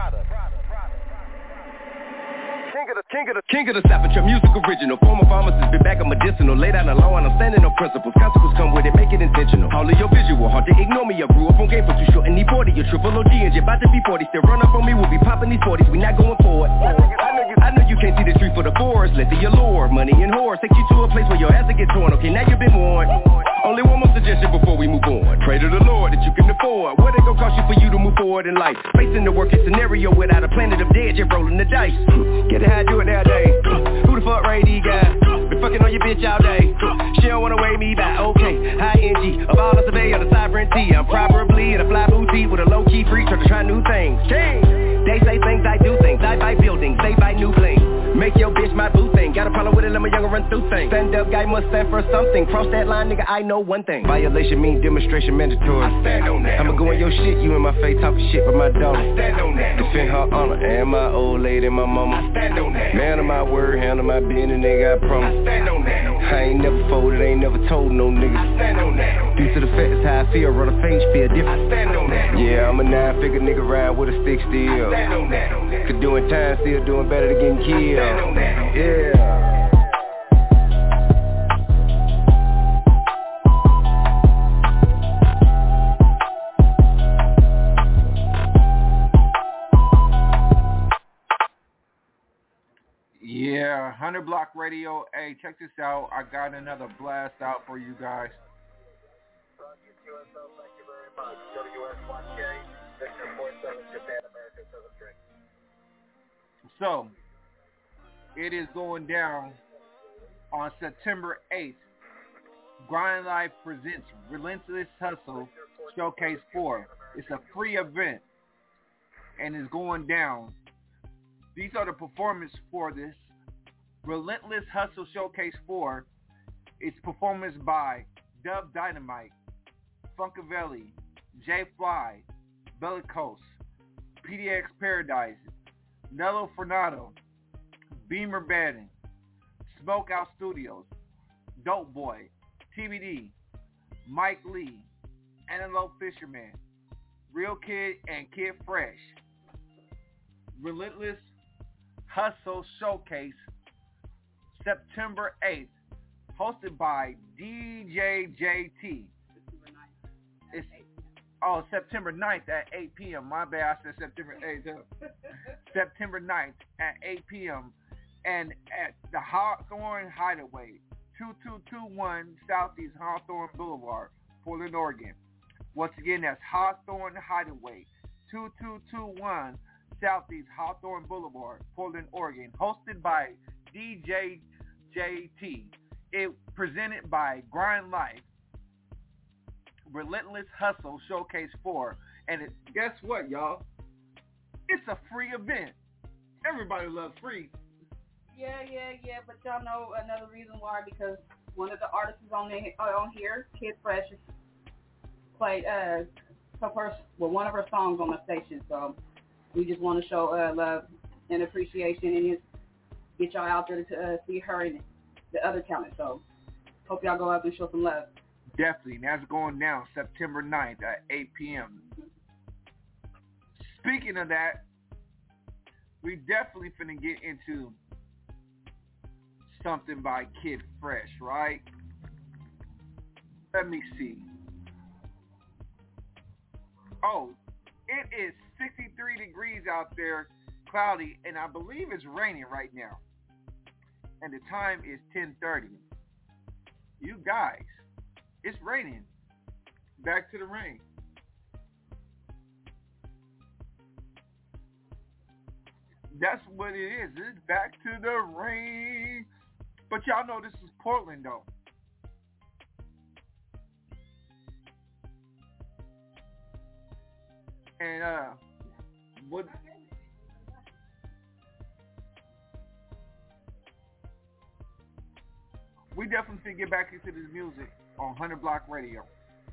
[SPEAKER 5] King of the king of the Staffordshire music original. Former pharmacist, been back on medicinal. Lay down the law and I'm standing on principles. Consequences come with it, make it intentional. All of your visual, hard to ignore me. I grew up on game for too short and need forty. Your triple O G and you're about to be forty. Still run up on me, we'll be popping these forties. We not going forward. I know you, I know you can't see the street for the forest. Let the allure, money and whores take you to a place where your ass will get torn. Okay, now you've been warned. Only one more suggestion before we move on. Pray to the Lord that you can afford. What it gon' cost you for you to move forward in life? Facing the worst case scenario without a planet of dead, you're rolling the dice. Get it how I do it nowadays. Who the fuck Ray D guy? Been fucking on your bitch all day. She don't wanna weigh me back. Okay, high N G, a ball of survey on the sovereignty. I'm probably in a fly boutique with a low key freak trying to try new things. King. They say things, I do things. I buy buildings, they buy new bling. Make your bitch my boo thing. Got a problem with it, let my younger run through things. Stand up guy must stand for something. Cross that line, nigga, I know one thing. Violation mean demonstration mandatory. I stand on that. I'ma go in your shit, you in my face talking shit with my daughter. I stand on that. Defend her honor and my old lady, my mama. I stand on that. Man of my word, handle my business, nigga, I promise. I stand on that. I ain't never folded, ain't never told no nigga. I stand on that. Due to the fact that's how I feel, run a page, feel different. I stand on that. Yeah, I'm a nine figure nigga ride with a stick still. I stand on that. Could doing time, still doing better than getting killed. I stand on that. Yeah.
[SPEAKER 12] Yeah, one hundred Block Radio. Hey, check this out. I got another blast out for you guys. So, it is going down on September eighth. Grind Life presents Relentless Hustle Showcase four. It's a free event and it's going down. These are the performers for this. Relentless Hustle Showcase four. It's performance by Dub Dynamite, Funkavelli, J Fly, Bellicose, P D X Paradise, Nello Fernando, Beamer Bannon, Smokeout Studios, Dope Boy, T B D, Mike Lee, Antelope Fisherman, Real Kid and Kid Fresh. Relentless Hustle Showcase, September eighth, hosted by D J J T. It's oh September ninth at eight p.m. My bad, I said September eighth. September ninth at eight p.m. and at the Hawthorne Hideaway, two two two one Southeast Hawthorne Boulevard, Portland, Oregon. Once again, that's Hawthorne Hideaway, two two two one Southeast Hawthorne Boulevard, Portland, Oregon. Hosted by D J J T. It presented by Grind Life. Relentless Hustle Showcase four. And it, guess what, y'all? It's a free event. Everybody loves free.
[SPEAKER 15] Yeah, yeah, yeah. But y'all know another reason why, because one of the artists on the, uh, on here, Kid Fresh, played uh, her first, well, one of her songs on the station. So we just want to show uh, love and appreciation and just get y'all out there to uh, see her and the other talent. So hope y'all go out and show some love.
[SPEAKER 12] Definitely. That's going down September ninth at eight p.m. Speaking of that, we definitely finna get into something by Kid Fresh, right? Let me see. Oh, it is sixty-three degrees out there, cloudy, and I believe it's raining right now. And the time is ten thirty. You guys, it's raining. Back to the rain. That's what it is. It's back to the ring. But y'all know this is Portland, though. And, uh, what... we definitely should get back into this music on one hundred Block Radio.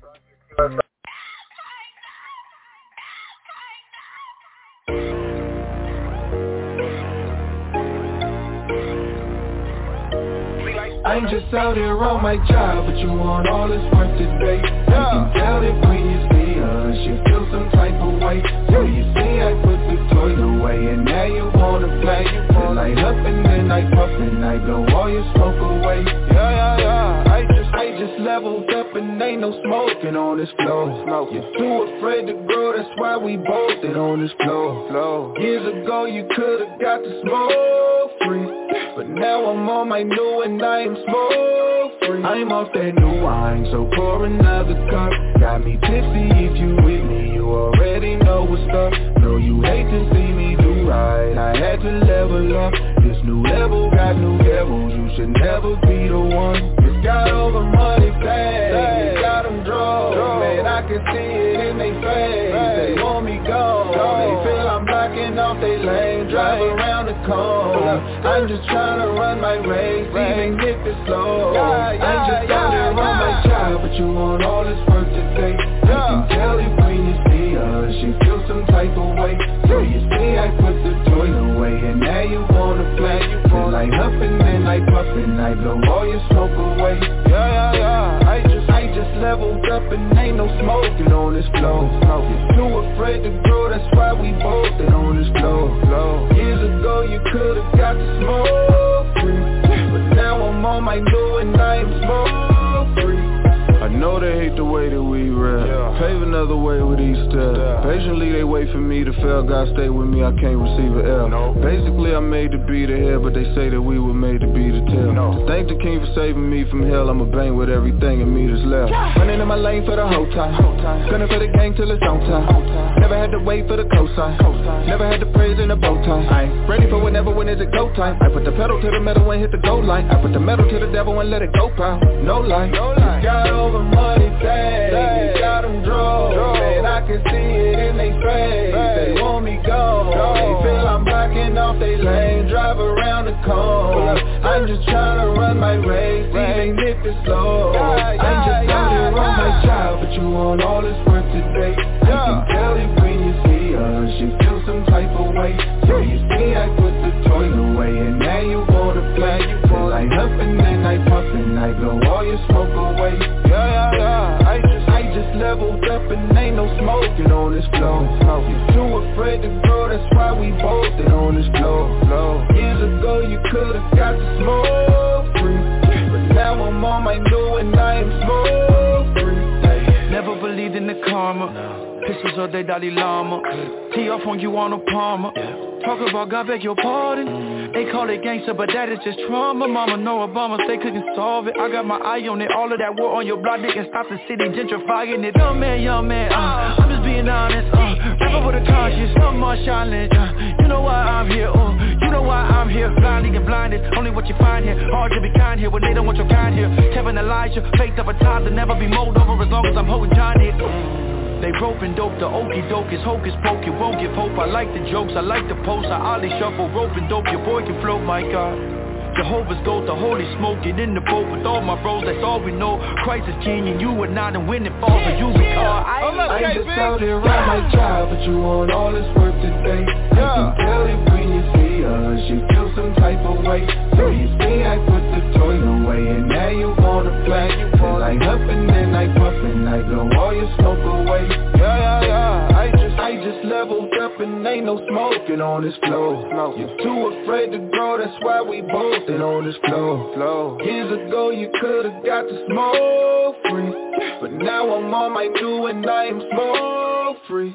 [SPEAKER 17] I'm just out here on my job, but you want all this work today. Yeah. You can tell it when you see us, you feel some type of way. So you see I put the toys away, and now you wanna play. You wanna light up and then I puff and I blow all your smoke away. Yeah, yeah, yeah, I just, I just leveled up and ain't no smoking on this floor. You're too afraid to grow, that's why we bolted on this floor. Years ago you could've got the smoke free, but now I'm on my new and I am smoke free. I'm off that new wine, so pour another cup. Got me tipsy, if you with me, you already know what's up. Know you hate to see me do right, I had to level up. This new level got new devils, you should never be the one. It's got all the money fast, it got them drugs. Man, I can see it in they face, they want me gone. They feel I'm blocking off they lane, drive around the corner. I'm just trying to run my race, even if it's slow. I'm just out there on my job, but you want all this work today. You can tell it when you see us, you feel some type of way. So you see I put the toys away, and now you wanna play. You feel like up and then I puff and I blow all your smoke away. Yeah, yeah, yeah, I just, I just leveled up and ain't no smoking on this floor. You're too afraid to grow, that's why we bolted on this floor. Years ago you could've got the smoke free, but now I'm on my new and I am smoke free. I know they hate the way that we rap, yeah. Pave another way with each step, yeah. Patiently they wait for me to fail, God stay with me, I can't receive an L. No. Basically I'm made to be the head, but they say that we were made to be the tail. No. To thank the king for saving me from hell, I'ma bang with everything in me that's left, yeah. Running in my lane for the whole time, whole time. Gunning for the game till it's on time, whole time. Never had to wait for the cosign, cosign. Never had to praise in a bow tie. I ain't ready for whenever, when is it go time. I put the pedal to the metal and hit the goal line. I put the metal to the devil and let it go pound. No lie, no lie. Got over money tag, they got them drugs. Man, I can see it in they face, they want me gone. They feel I'm blocking off they lane, drive around the corner. I'm just trying to run my race, even if it's slow. I'm just out here on my job, but you want all this work today. You can tell it when you see us, you feel some type of way. So you see I put the toys away, and now you wanna play. You feel like up and then I puff and I blow all your smoke away. Yeah, yeah, yeah, I just, I just leveled up and ain't no smoking on this floor. You're too afraid to grow, that's why we bolted on this floor. Years ago you could've got the smoke free, but now I'm on my new and I am smoke free.
[SPEAKER 18] Never believed in the karma, no. Pistols or they Dalai Lama, tee off on you on a Palmer, yeah. Talk about God beg your pardon, mm. They call it gangster but that is just trauma. Mama know Obama, they couldn't solve it. I got my eye on it, all of that war on your block didn't stop the city gentrifying it. Young man, young man, uh, I'm just being honest, uh, rapper with a conscience, no more challenge, uh, you know why I'm here, uh, you know why I'm here. Blindly and blinded, only what you find here. Hard to be kind here when they don't want your kind here. Kevin Elijah, faked up a time to never be molded over as long as I'm holding John here. They rope and dope, the okey doke is hocus pocus, won't give hope. I like the jokes, I like the posts, I ollie shuffle, rope and dope, your boy can float, my God. Jehovah's goat, the holy smoke, get in the boat with all my bros, that's all we know. Christ is king and you are not a winning fall for you because I ain't
[SPEAKER 17] I just out here on my job, but you want all this work today. You can tell it when you see us, you feel some type of way. So you see I put the toys away, and now you wanna play. You feel like up and then I puff and I blow all your smoke away. Yeah, yeah, yeah, I just, I just leveled up and ain't no smoking on this floor. You're too afraid to grow, that's why we both on this floor. Years ago you could've got the smoke free, but now I'm on my new and I am smoke free.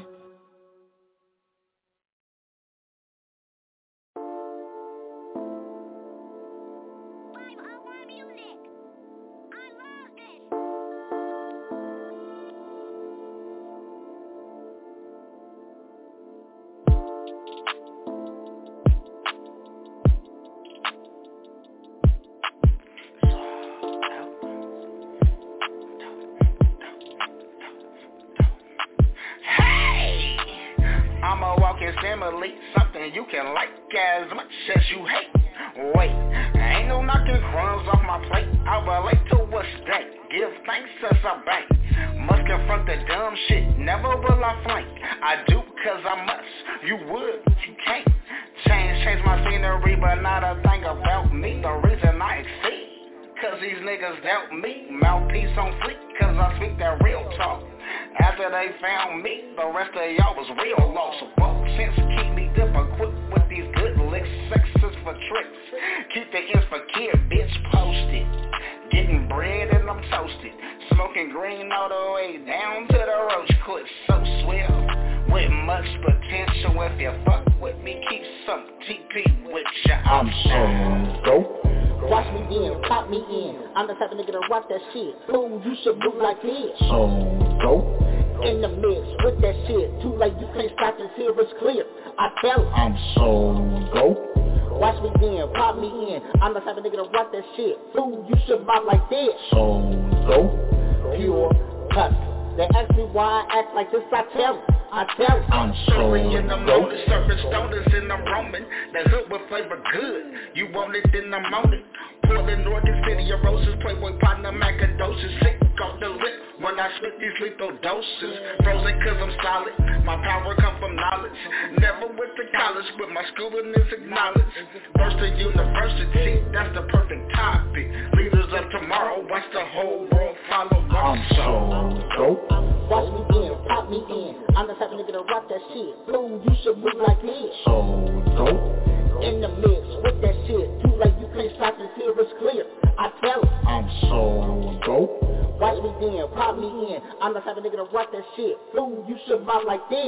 [SPEAKER 6] family, something you can like as much as you hate. Wait, ain't no knocking crumbs off my plate. I relate to what's that. Give thanks as I bank. Must confront the dumb shit, never will I flank. I do cause I must, you would, you can't. Change, change my scenery, but not a thing about me. The reason I exceed, cause these niggas doubt me. Mouthpiece on fleek, cause I speak that real talk. After they found me, the rest of y'all was real lost. So both sense keep me dip equipped with these good licks. Sexes for tricks, keep the ends for kid, bitch posted. Getting bread and I'm toasted. Smoking green all the way down to the roach cliff. So swell, with much potential. If you fuck with me, keep some T P with your options.
[SPEAKER 20] Go. Watch me in, pop me in. I'm the type of nigga to rock that shit. Fool, you should move like this. So go. In the mix with that shit. Too late, you can't stop this here, it's clear. I tell it. I'm so go. Watch me in, pop me in. I'm the type of nigga to rock that shit. Fool, you should mop like this. So go. Pure hustle. They ask me why I act like this, I tell them. I tell them. I'm so
[SPEAKER 6] in the moment, surface stoners in the Roman. The hood with flavor good. You want it in the moment. Portland, Oregon, City of Roses. Playboy partner, Macadocious. Sick off the lip when I spit these lethal doses. Frozen cause I'm solid. My power come from knowledge. Never went to college, but my schooling is acknowledged. First to university, that's the perfect topic. Leaders of tomorrow, watch the whole world follow.
[SPEAKER 20] I'm so dope. Watch me in, pop me in. I'm the type of nigga to rock that shit. Fool, you should move like this. So dope. In the mix with that shit. Too late, you can't stop this here, it's clear. I tell it. I'm so dope. Watch me in, pop me in. I'm the type of nigga to rock that shit. Fool, you should mop like this.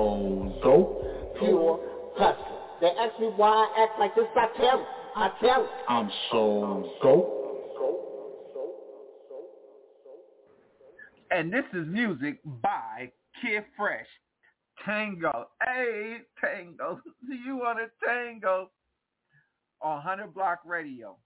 [SPEAKER 20] So dope. Pure hustle. They ask me why I act like this, I tell it. I tell it. I'm so dope.
[SPEAKER 12] And this is music by Kid Fresh. Tango. Hey, tango. Do you want a tango? On one hundred Block Radio.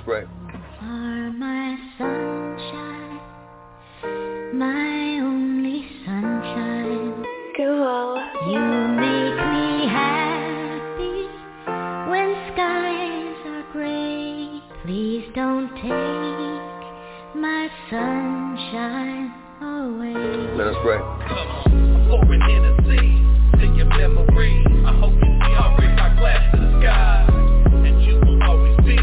[SPEAKER 13] spray.
[SPEAKER 19] Are my sunshine, my only sunshine. Cool. You make me happy when skies are gray. Please don't take my sunshine away.
[SPEAKER 13] Let us pray.
[SPEAKER 21] Come on, pouring Hennessy to your memory. I hope you see I raise my glass to the sky, and you will always be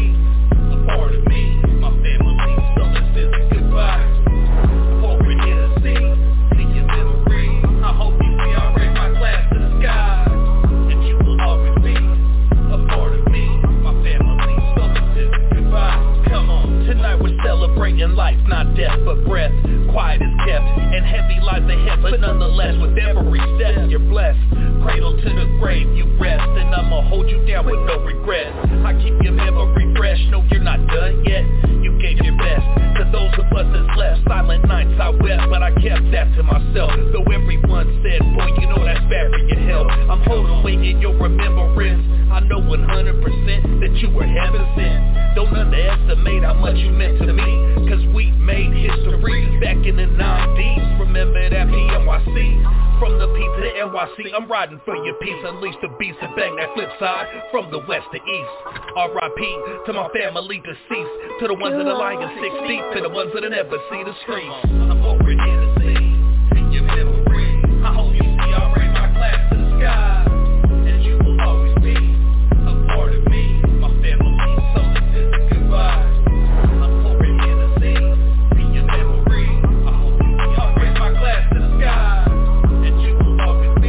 [SPEAKER 21] a part of me, my family. So this is a goodbye. Pouring Hennessy to your memory. I hope you see I raise my glass to the sky, and you will always be a part of me, my family. So this is a goodbye. Come on, tonight we're celebrating life, not death but breath. Quiet is kept, and heavy lies ahead, but nonetheless, with every step you're blessed. Cradle to the grave you rest, and I'ma hold you down with no regret. I keep your memory fresh, no you're not done yet. You gave your best to those of us that's left. Silent nights I wept, but I kept that to myself. Though everyone said, boy, you know that's bad for your health. I'm holding weight in your remembrance. I know one hundred percent that you were heaven sent. Don't underestimate how much you meant to me, cause we made history back in the nineties. Remember that P N Y C? From the P to the N Y C, I'm riding for your peace. Unleash the beast and bang that flip side from the west to east. R I P to my family deceased, to the ones that are lying six deep, to the ones that never see the streets. I'm over in Hennessy, in your memory. I hope you see I raise my glass to the sky, and you will always be a part of me, my family. So this is a goodbye. I'm over in Hennessy, in your memory. I hope you see I raise my glass to the sky, and you will always be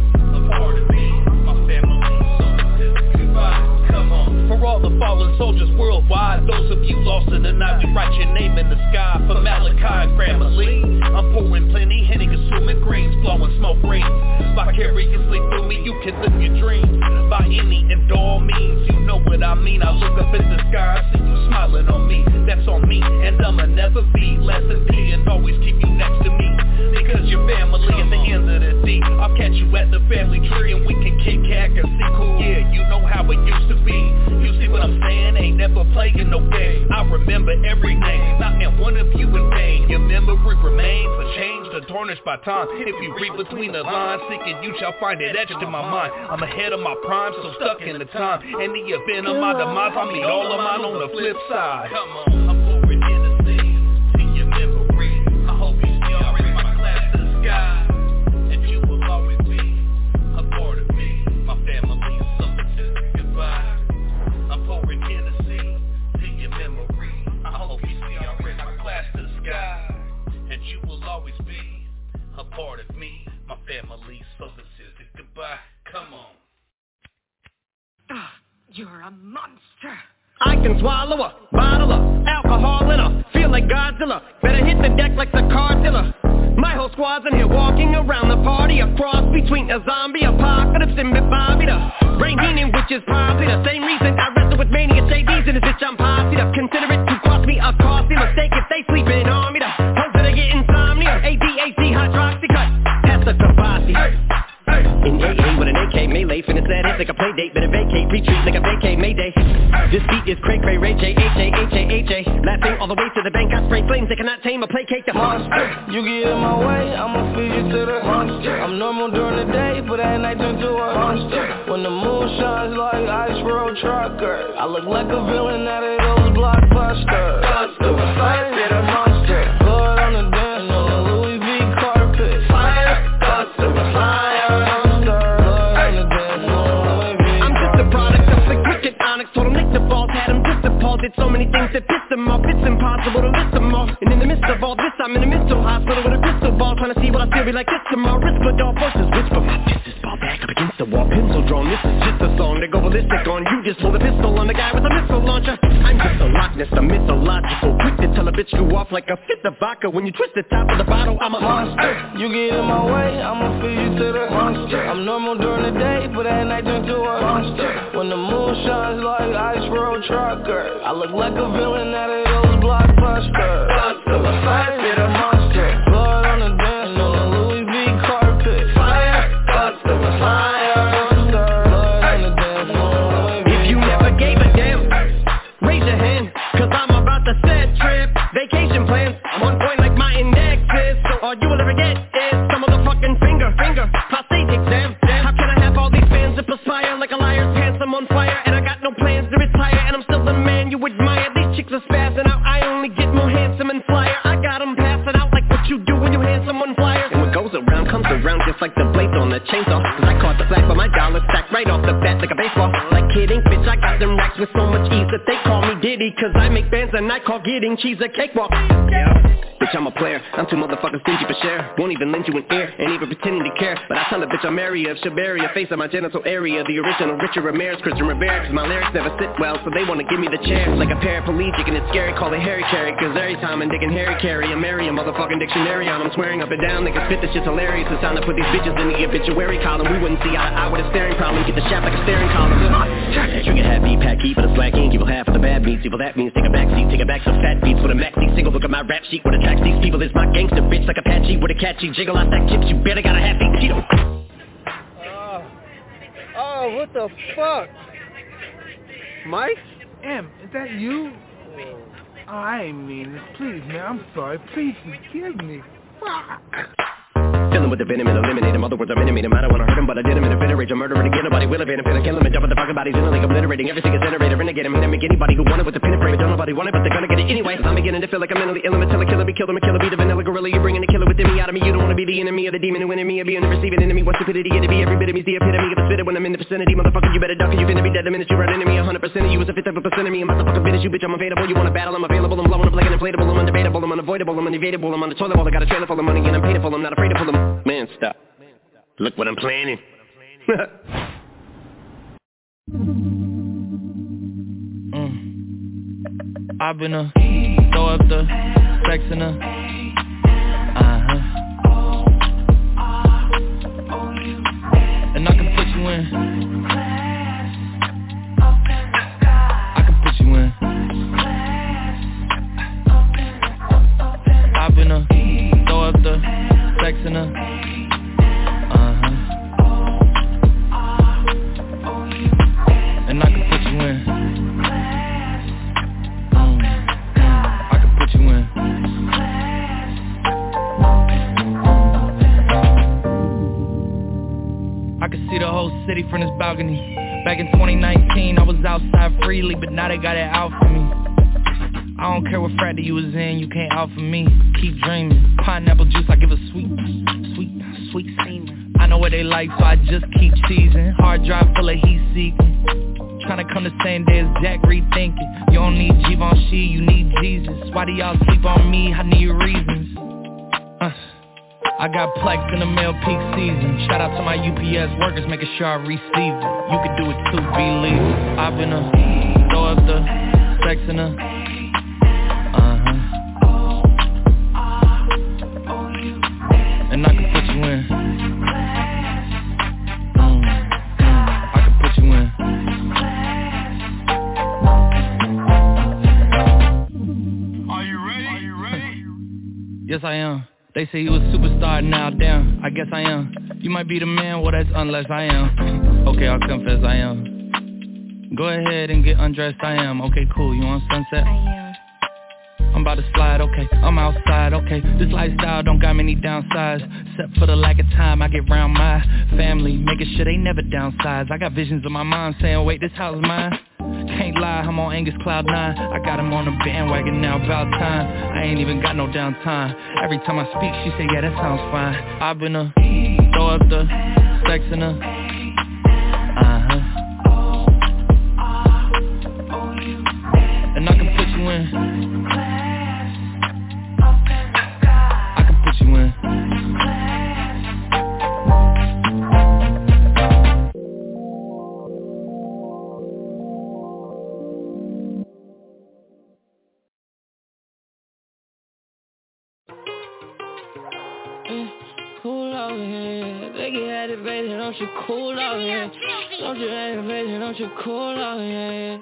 [SPEAKER 21] a part of me, my family. So this is a goodbye. Come on. For all the fallen soldiers worldwide, those of you lost in the night, we write your name in the sky. For Malachi and family, I'm pouring plenty, Henny consuming greens, blowing smoke rings. Vicariously through me, you can live your dreams by any and all means. You know what I mean. I look up in the sky, I see you smiling on me. That's on me, and I'ma never be less than P, and always keep you next to me, because you're family at the end of the day. I'll catch you at the family tree, and we can kick back and see cool. Yeah, you know how it used to be. You see what I'm saying? Ain't never playing no game. I remember every name, not in one of you in vain. Your memory remains unchanged or tarnished by time. If you read between the lines, seeking you shall find it etched in my mind. I'm ahead of my prime, so stuck in the time. In the event of my demise, I meet all of mine on the flip side. Come on, I'm pouring Hennessy to your memory. I hope you see I raise my glass to the sky, and you will always be a part of me, my family. So this is goodbye. I'm pouring Hennessy to your memory. I hope you see I raise my glass to the sky, and you will always be a part of me, my family. So this is a goodbye. Come on.
[SPEAKER 22] You're a monster.
[SPEAKER 23] I can swallow a bottle of alcohol in her, feel like Godzilla. Better hit the deck like the Cartilla. My whole squad's in here walking around the party, a cross between a zombie apocalypse and Bobby the brain meaning, which is probably the same reason I wrestle with mania J Ds in this bitch. I'm posse to consider it to cost me a costly mistake if they sleeping on me. The hope that I get insomnia, A D H D hydroxy cut, pass the Tabassi. In A A with an A K melee, finna set it like a play date, better vacate, retreat like a vacate, mayday. This beat is cray cray, Ray J, H A, H A, H A. Laughing all the way to the bank, I spray flames, they cannot tame or placate the monster.
[SPEAKER 22] You get in my way, I'ma feed you to the monster. I'm normal during the day, but at night turn to a monster. When the moon shines like ice road trucker, I look like a villain out of those blockbusters. Monster, fire, get a monster. Blood on the dance floor, Louis V carpet. Fire, monster, fire.
[SPEAKER 23] Did so many things that pissed them off, it's impossible to list them all. And in the midst of all this, I'm in a mental hospital with a crystal ball, trying to see what I feel be like this tomorrow. Risk blood, all forces whisper, my fists ball back up against the wall, pencil drawn. This is just a song to go ballistic on. You just pulled a pistol on the guy with a missile launcher. I'm just a Loch Ness, a mythological, quick to tell a bitch you off like a fifth of vodka. When you twist the top of the bottle, I'm a monster.
[SPEAKER 22] You get in my way, I'ma feed you to the monster. I'm normal during the day, but at night turn to a monster. When the moon shines like ice road trucker, I look like a villain out of those blockbusters. Monster, fire, get a monster. Blood on the dance floor, Louis V carpet. Fire, monster, fire, monster. Blood on the dance floor, Louis V
[SPEAKER 23] if you never gave a damn, raise your hand, cause goes around, comes around just like the blades on the chainsaw. Cause I caught the flag for my dollar stack right off the bat like a baseball. Like kidding, bitch, I got them racks with so much ease that they call me Diddy. Cause I make bands and I call getting cheese a cakewalk. Yeah. Bitch, I'm a player, I'm too motherfucking stingy for share. Won't even lend you an ear, ain't even pretending to care. But I tell the bitch I'm area of Shabaria, face of my genital area. The original Richard Ramirez, Christian Rivera. Cause my lyrics never sit well, so they wanna give me the chair. Like a paraplegic and it's scary, call it Harry Carry. Cause every time I'm digging Harry Carry, I'm marry a motherfucking dictionary on. I'm swearing up and down, niggas spit this shit's hilarious. It's time to put these bitches in the obituary column. We wouldn't see eye to eye with a staring problem. Get the shaft like a staring column. Trigger happy, pack heat, but a slack ink. Evil half of the bad beats, evil that means take a back seat. Take a back some fat beats with a maxi single. Look at my rap sheet, what attracts these people is my gangster bitch like Apache with a catchy jiggle out that chips. You better got a happy Cheeto.
[SPEAKER 3] Oh, oh, what the fuck? Mike?
[SPEAKER 8] M, is that you? Oh, I ain't mean this. Please, man, I'm sorry. Please forgive me. Fuck.
[SPEAKER 23] Filling with the venom and eliminate him. Other words, I'm intimate him. I don't wanna hurt him, but I did him in a fit of rage. I'm murdering again. Nobody will evade him. Finna kill him and jump at the fucking bodies in a lake, obliterating everything is generated. Renegade him, hit him, make anybody who want it with a pin and frame. Don't nobody want it, but they're gonna get it anyway. I'm beginning to feel like I'm mentally ill. I'm a killer, be killed. I'm a killer, be the vanilla gorilla. You're bringing the killer within me out of me. You don't wanna be the enemy of the demon who in me. Or being the receiving enemy. What stupidity it'd be. Every bit of me's the epitome of the spitter when I'm in the vicinity. Motherfucker, you better duck or you finna be dead the minute you run into me. one hundred percent of you is a fifth of a percent of me. I'm about to fucking finish you, bitch. I'm available. You wanna battle? I'm available. I'm blowing up like an inflatable. I'm undebatable. I'm unavoidable. I'm unevadable. I'm on the toilet bowl. I got a trailer full of money and I'm paid for. I'm not afraid to pull them. Man, stop. Look what I'm planning.
[SPEAKER 18] mm. I've been a throw up the sex in a uh-huh. And I can put you in. I can put you in. I've been a throw up the sex in a and I can put you in. Mm, I can put you in. I can see the whole city from this balcony. Back in twenty nineteen, I was outside freely, but now they got it out for me. I don't care what frat you was in, you can't out for me. Keep dreaming. Pineapple juice, I give a sweet, sweet, sweet semen. I know what they like, so I just keep teasing. Hard drive full of heat seeking. Tryna come the same day as Jack, rethinking. You don't need Givenchy, you need Jesus. Why do y'all sleep on me? I need reasons. uh, I got plex in the mail peak season. Shout out to my U P S workers, making sure I receive it. You can do it too, believe it. I've been a throw up the sex in a uh-huh. And I can put you in. mm. I can put you in. Yes, I am. They say you a superstar, now damn, I guess I am. You might be the man, well that's unless I am. Okay, I'll confess I am. Go ahead and get undressed, I am. Okay, cool, you on Sunset? I am. I'm about to slide, okay, I'm outside, okay. This lifestyle don't got many downsides, except for the lack of time I get round my family, making sure they never downsize. I got visions in my mind saying, wait, this house is mine. Can't lie, I'm on Angus Cloud nine. I got him on the bandwagon now, about time. I ain't even got no downtime. Every time I speak, she say, yeah, that sounds fine. I've been a throw up the sex in a uh-huh. And I can put you in. I can put you in.
[SPEAKER 22] Cool out here, they get aggravated, don't you cool out here? Don't you aggravated, don't you cool out here?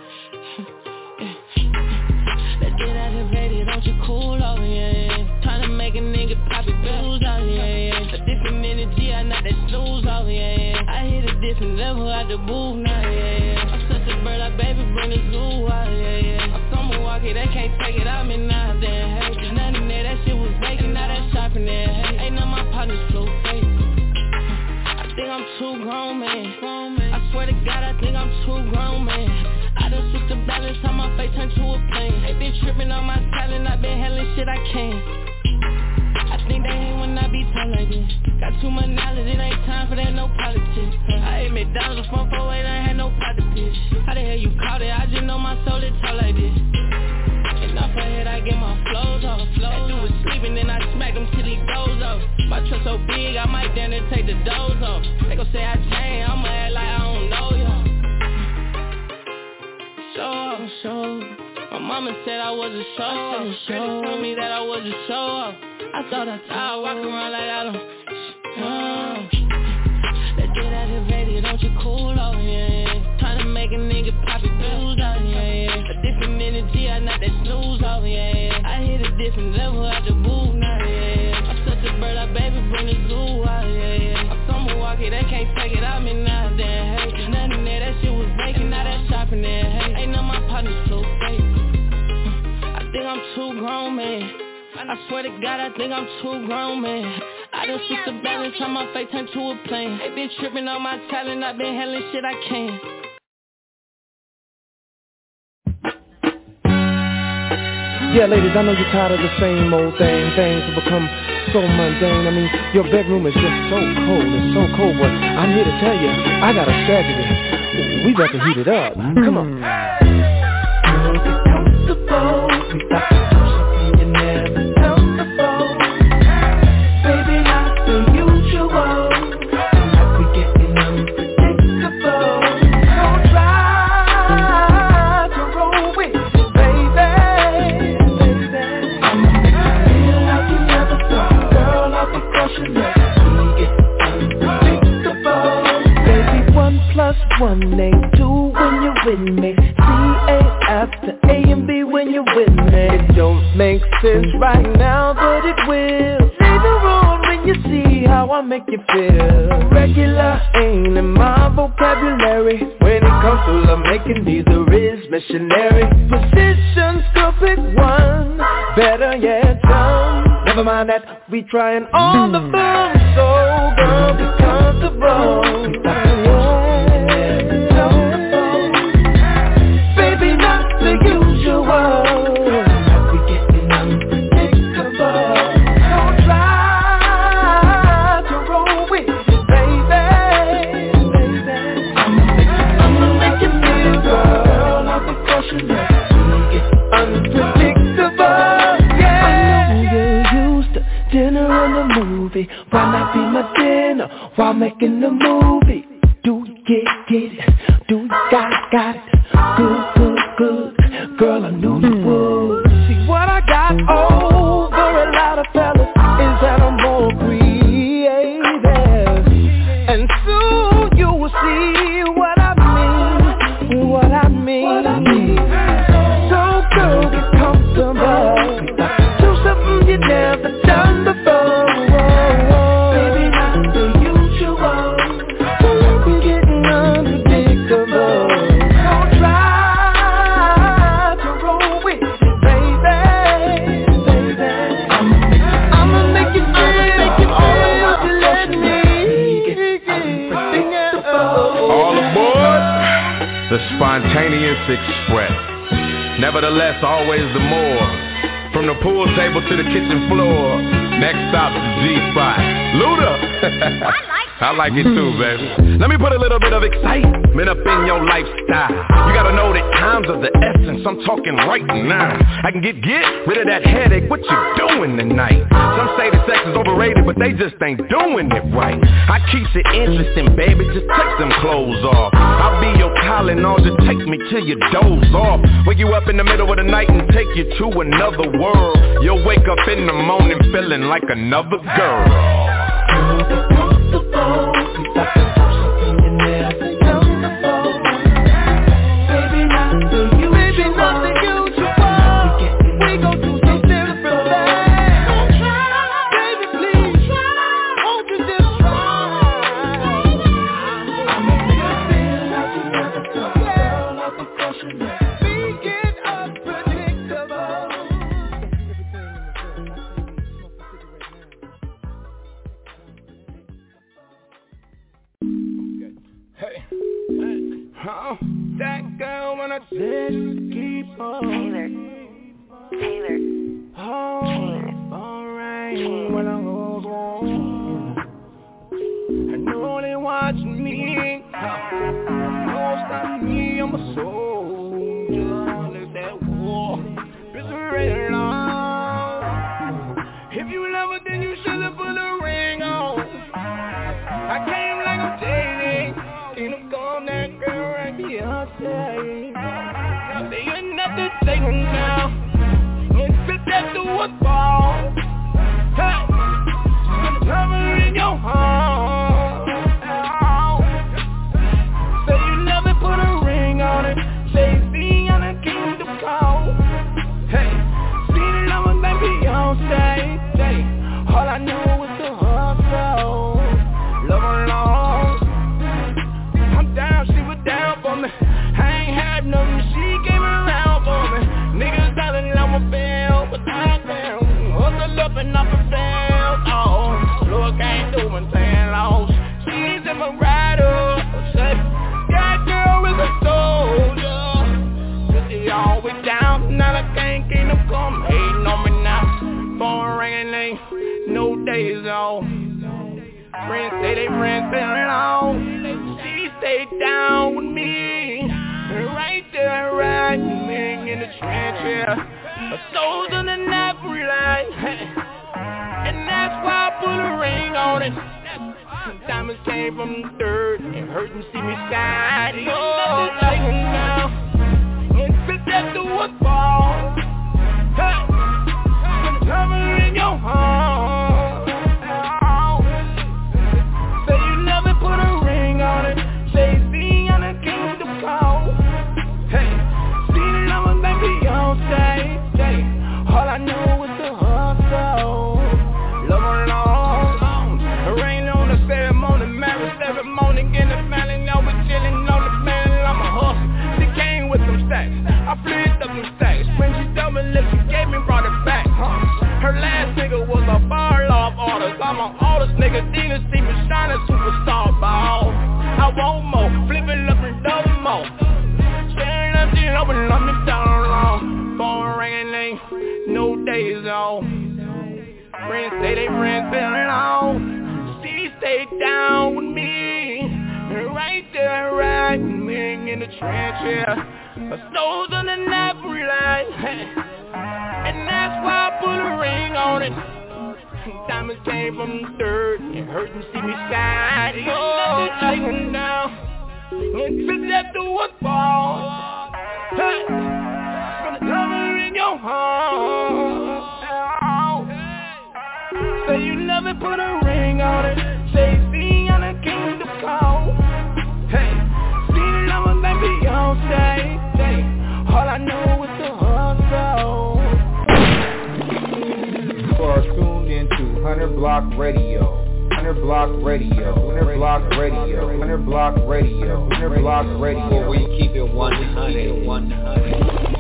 [SPEAKER 22] Let's get aggravated, don't you cool out here? Trying to make a nigga pop it bills out here. A different energy, I knock that snooze out here. I hit a different level out the booth now, yeah. I'm such a bird, like baby, bring the zoo out here. I'm from Milwaukee, they can't take it, I'm in now, there. Hey, there's nothing there, that shit was vacant, now that's shopping there. Hey, ain't none of my partners flew fake. I think I'm too grown, man. I swear to God, I think I'm too grown, man. I done switched the balance on my face, turned to a plane. They been tripping on my talent, I been handling shit I can. I think they hate when I be talking like this. Got too much knowledge, it ain't time for that, no politics. I ate McDonald's, phone for eight, I ain't had no pot to pitch. How the hell you caught it? I just know my soul, it talk like this. And off her head, I get my flows off. That dude was sleeping, then I smack him till he goes off. My truck so big, I might down there take the doors off. They gon' say I changed, I'ma act like I don't know y'all. Show off, show. My mama said I was a show off. Should've told me that I was a show off. I thought I thought walk around like I don't. Uh, that get activated, don't you cool off, yeah, yeah. Tryna make a nigga pop it blues out, yeah, yeah. A different energy, I knock that snooze off, yeah, yeah. I hit a different level at the booth now, yeah, yeah. I'm such a bird, I baby bring the zoo out, yeah, yeah. I'm some Milwaukee, they can't take it, I'm in now, then, hey. Nothing there, that shit was making, now that shopping there, hey. Ain't none of my partners so fake. I think I'm too grown, man. I swear to God, I think I'm too grown, man. I done switched the balance, turn my face turn to a plane. They been tripping on my talent, I been handling shit I can.
[SPEAKER 1] Yeah, ladies, I know you're tired of the same old thing. Things have become so mundane. I mean, your bedroom is just so cold. It's so cold, but I'm here to tell you, I got a strategy. We got to heat it up. Come on.
[SPEAKER 10] Girl, get comfortable. We got to do something you never done before. Baby, not the usual. We getting unpredictable. Don't try to roll with me, baby. I'ma make you feel like you never saw. Girl, I'll be crushing it. We get unpredictable. Baby, one plus one ain't two when you're with me. C ain't after A and B when you're with me.
[SPEAKER 1] It don't make sense right now, but it will.
[SPEAKER 10] Later on when you see how I make you feel.
[SPEAKER 1] Regular ain't in my vocabulary. When it comes to love making, neither is missionary.
[SPEAKER 10] Positions, go pick one.
[SPEAKER 1] Better yet, some. Never mind that, we trying on the phone. So girl, be comfortable.
[SPEAKER 10] Baby, not the usual. We getting unpredictable. Don't try to roll with me, baby. I'ma make you feel, girl. I'll be crushing it. We get unpredictable. Yeah.
[SPEAKER 1] I know you're used to dinner and a movie. Why not be my dinner while making the movie? Do you get, get it? Do you got it, got it? Good, good, good. Girl, I knew you would.
[SPEAKER 10] See what I got over a lot of fellas is that I'm more creative. And soon you will see what I mean, what I mean. What I mean. So girl, get comfortable. Do something you never done before. Baby, not the usual. We're getting unpredictable. Don't try to roll with me, baby. I'ma make you feel, make you feel to let me get unpredictable.
[SPEAKER 9] All aboard the Spontaneous Express. Nevertheless, always the more. From the pool table to the kitchen floor. Next stop is the G-Spot. Luda! I like it too, baby. Let me put a little bit of excitement up in your lifestyle. You gotta know that times of the essence, I'm talking right now. I can get, get rid of that headache, what you doing tonight? Some say the sex is overrated, but they just ain't doing it right. I keeps it interesting, baby, just take them clothes off. I'll be your Tylenol, just take me till you doze off. Wake you up in the middle of the night and take you to another world. You'll wake up in the morning feeling like another girl.
[SPEAKER 10] Comfortable, we got to do something you never done before. Baby, not the usual. Baby, not the usual. We gon' do some different things. Don't try, baby, please. Won't you just try? I'ma make you feel like you never done. Girl, I'll be crushing it. We get unpredictable.
[SPEAKER 9] Hey, huh? That girl when I said to keep on.
[SPEAKER 14] Taylor, Taylor,
[SPEAKER 9] Oh, alright. When I was wrong.
[SPEAKER 22] Friends say they friends fell on. She stayed down with me. Right there, right me in the trench, yeah. A soul's on the knife line. And that's why I put a ring on it. Diamonds came from the dirt. It hurt to see me shine. Oh, like now. And fit that to a ball. Hey, love in your heart. Say you never put a ring on it. Say see on the kingdom call. Hey, see the numbers like Beyonce. Hey, all I know is the hustle. Love alone. Her ain't on the ceremony, marriage ceremony. In the family, now we chillin' on the man. I'm a hustle. She came with some stacks. I flipped up some stacks. When she double lips, she gave me, brought it back. Huh? Her last nigga was a bar law of orders. I'm an artist, nigga. Dealers see me shining superstar ball. I want more, flip it up and double more. Staring up, she open up and down long. Phone ringing, ain't no days off. Friends say they friends fell on. She stayed down with me. Right there, right me in the trench, yeah. A soul's on the knife line. And that's why I put a ring on it. Diamonds came from the dirt. It hurt to see me shine. Oh, like now. And fit that to a ball. Hey, love in your heart. Say you never put a ring on it. Say see on the kingdom call. Hey, see the numbers like Beyonce. Hey, all I know is the hustle.
[SPEAKER 12] You are tuned into Hunter Block Radio. Hunter Block Radio. Hunter Block Radio. Hunter Block Radio. Hunter Block Radio.
[SPEAKER 2] Where we keep it one hundred. one hundred.